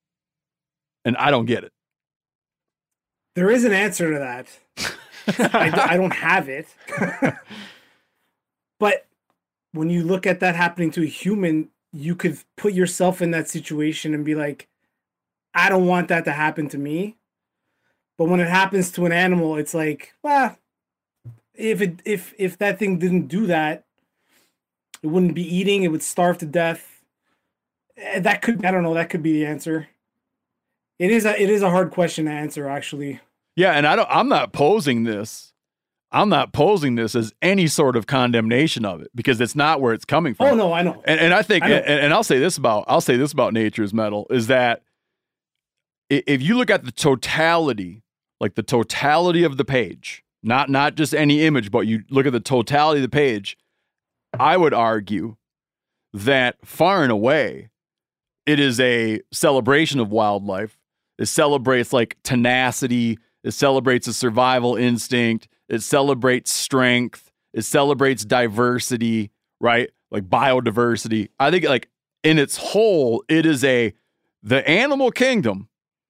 And I don't get it. There is an answer to that. I, d- I don't have it. But when you look at that happening to a human, you could put yourself in that situation and be like, I don't want that to happen to me. But when it happens to an animal, it's like, well, if it if if that thing didn't do that, it wouldn't be eating, it would starve to death. That could, I don't know, that could be the answer. It is a it is a hard question to answer, actually. Yeah, and I don't I'm not posing this. I'm not posing this as any sort of condemnation of it, because it's not where it's coming from. Oh no, I know. And and I think I know. and, and I'll say this about I'll say this about Nature's Metal is that i- if you look at the totality, like the totality of the page, not not just any image, but you look at the totality of the page, I would argue that far and away it is a celebration of wildlife. It celebrates like tenacity. It celebrates a survival instinct. It celebrates strength. It celebrates diversity, right? Like biodiversity. I think like in its whole, it is a, the animal kingdom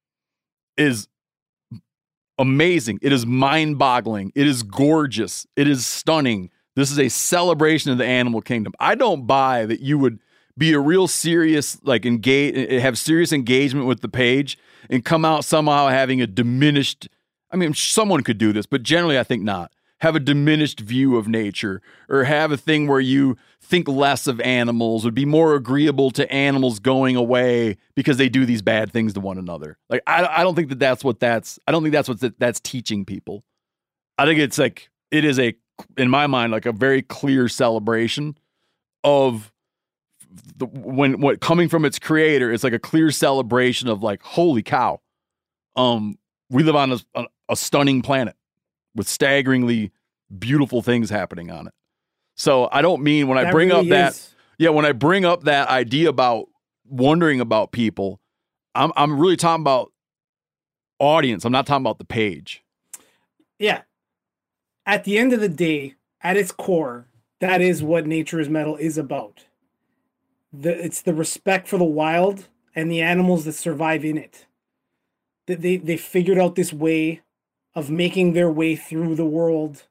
is amazing. It is mind-boggling. It is gorgeous. It is stunning. This is a celebration of the animal kingdom. I don't buy that you would be a real serious, like engage, have serious engagement with the page and come out somehow having a diminished, I mean, someone could do this, but generally I think not. Have a diminished view of nature, or have a thing where you think less of animals, would be more agreeable to animals going away because they do these bad things to one another. Like, I, I don't think that that's what that's, I don't think that's what that, that's teaching people. I think it's like, it is a, in my mind, like a very clear celebration of the, when, what coming from its creator, it's like a clear celebration of like, holy cow. Um, we live on a, a, a stunning planet with staggeringly beautiful things happening on it. So I don't mean when I That bring really up that, is. yeah, when I bring up that idea about wondering about people, I'm I'm really talking about audience. I'm not talking about the page. Yeah. At the end of the day, at its core, that is what Nature's Metal is about. The, it's the respect for the wild and the animals that survive in it. That they, they figured out this way of making their way through the world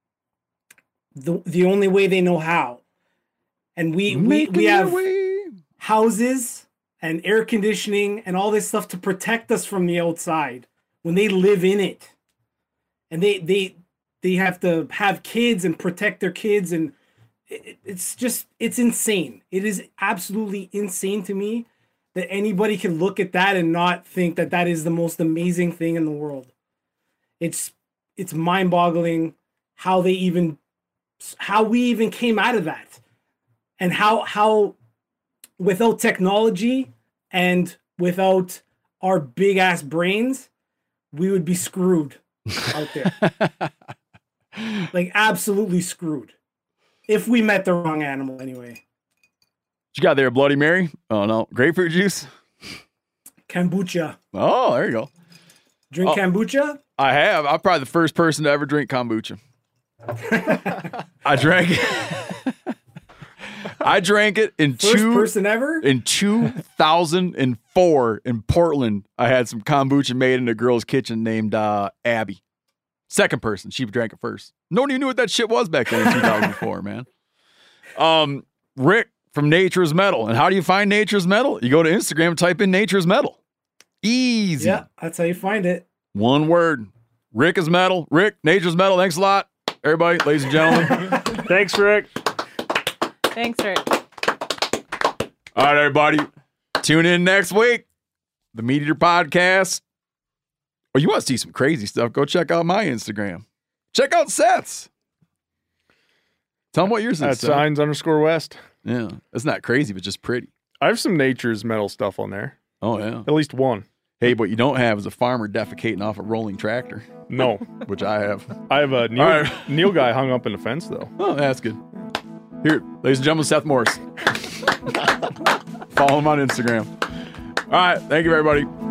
the the only way they know how. And we we, Making we their have way. houses and air conditioning and all this stuff to protect us from the outside when they live in it. And they they they have to have kids and protect their kids, and it, it's just it's insane. It is absolutely insane to me that anybody can look at that and not think that that is the most amazing thing in the world. It's it's mind-boggling how they even how we even came out of that, and how how without technology and without our big ass brains, we would be screwed out there. Like absolutely screwed if we met the wrong animal anyway. What you got there, Bloody Mary? Oh no, grapefruit juice. Kombucha. Oh, there you go. Drink Oh. kombucha? I have. I'm probably the first person to ever drink kombucha. I drank it. I drank it in First two person ever? in two thousand four in Portland. I had some kombucha made in a girl's kitchen named uh, Abby. Second person, she drank it first. No one even knew what that shit was back then in two thousand four, man. Um, Rick from Nature's Metal. And how do you find Nature's Metal? You go to Instagram, type in Nature's Metal. Easy. Yeah, that's how you find it. One word. Rick is metal. Rick, Nature's Metal. Thanks a lot, everybody, ladies and gentlemen. Thanks, Rick. Thanks, Rick. All right, everybody. Tune in next week. The Meat Eater Podcast. Oh, you want to see some crazy stuff? Go check out my Instagram. Check out Seth's. Tell them what yours is. At Seth. signs underscore west. Yeah. It's not crazy, but just pretty. I have some Nature's Metal stuff on there. Oh, yeah. At least one. Hey, what you don't have is a farmer defecating off a rolling tractor, No. which I have. I have a Neil, All right. Neil guy hung up in the fence, though. Oh, that's good. Here, ladies and gentlemen, Seth Morris. Follow him on Instagram. All right. Thank you, everybody.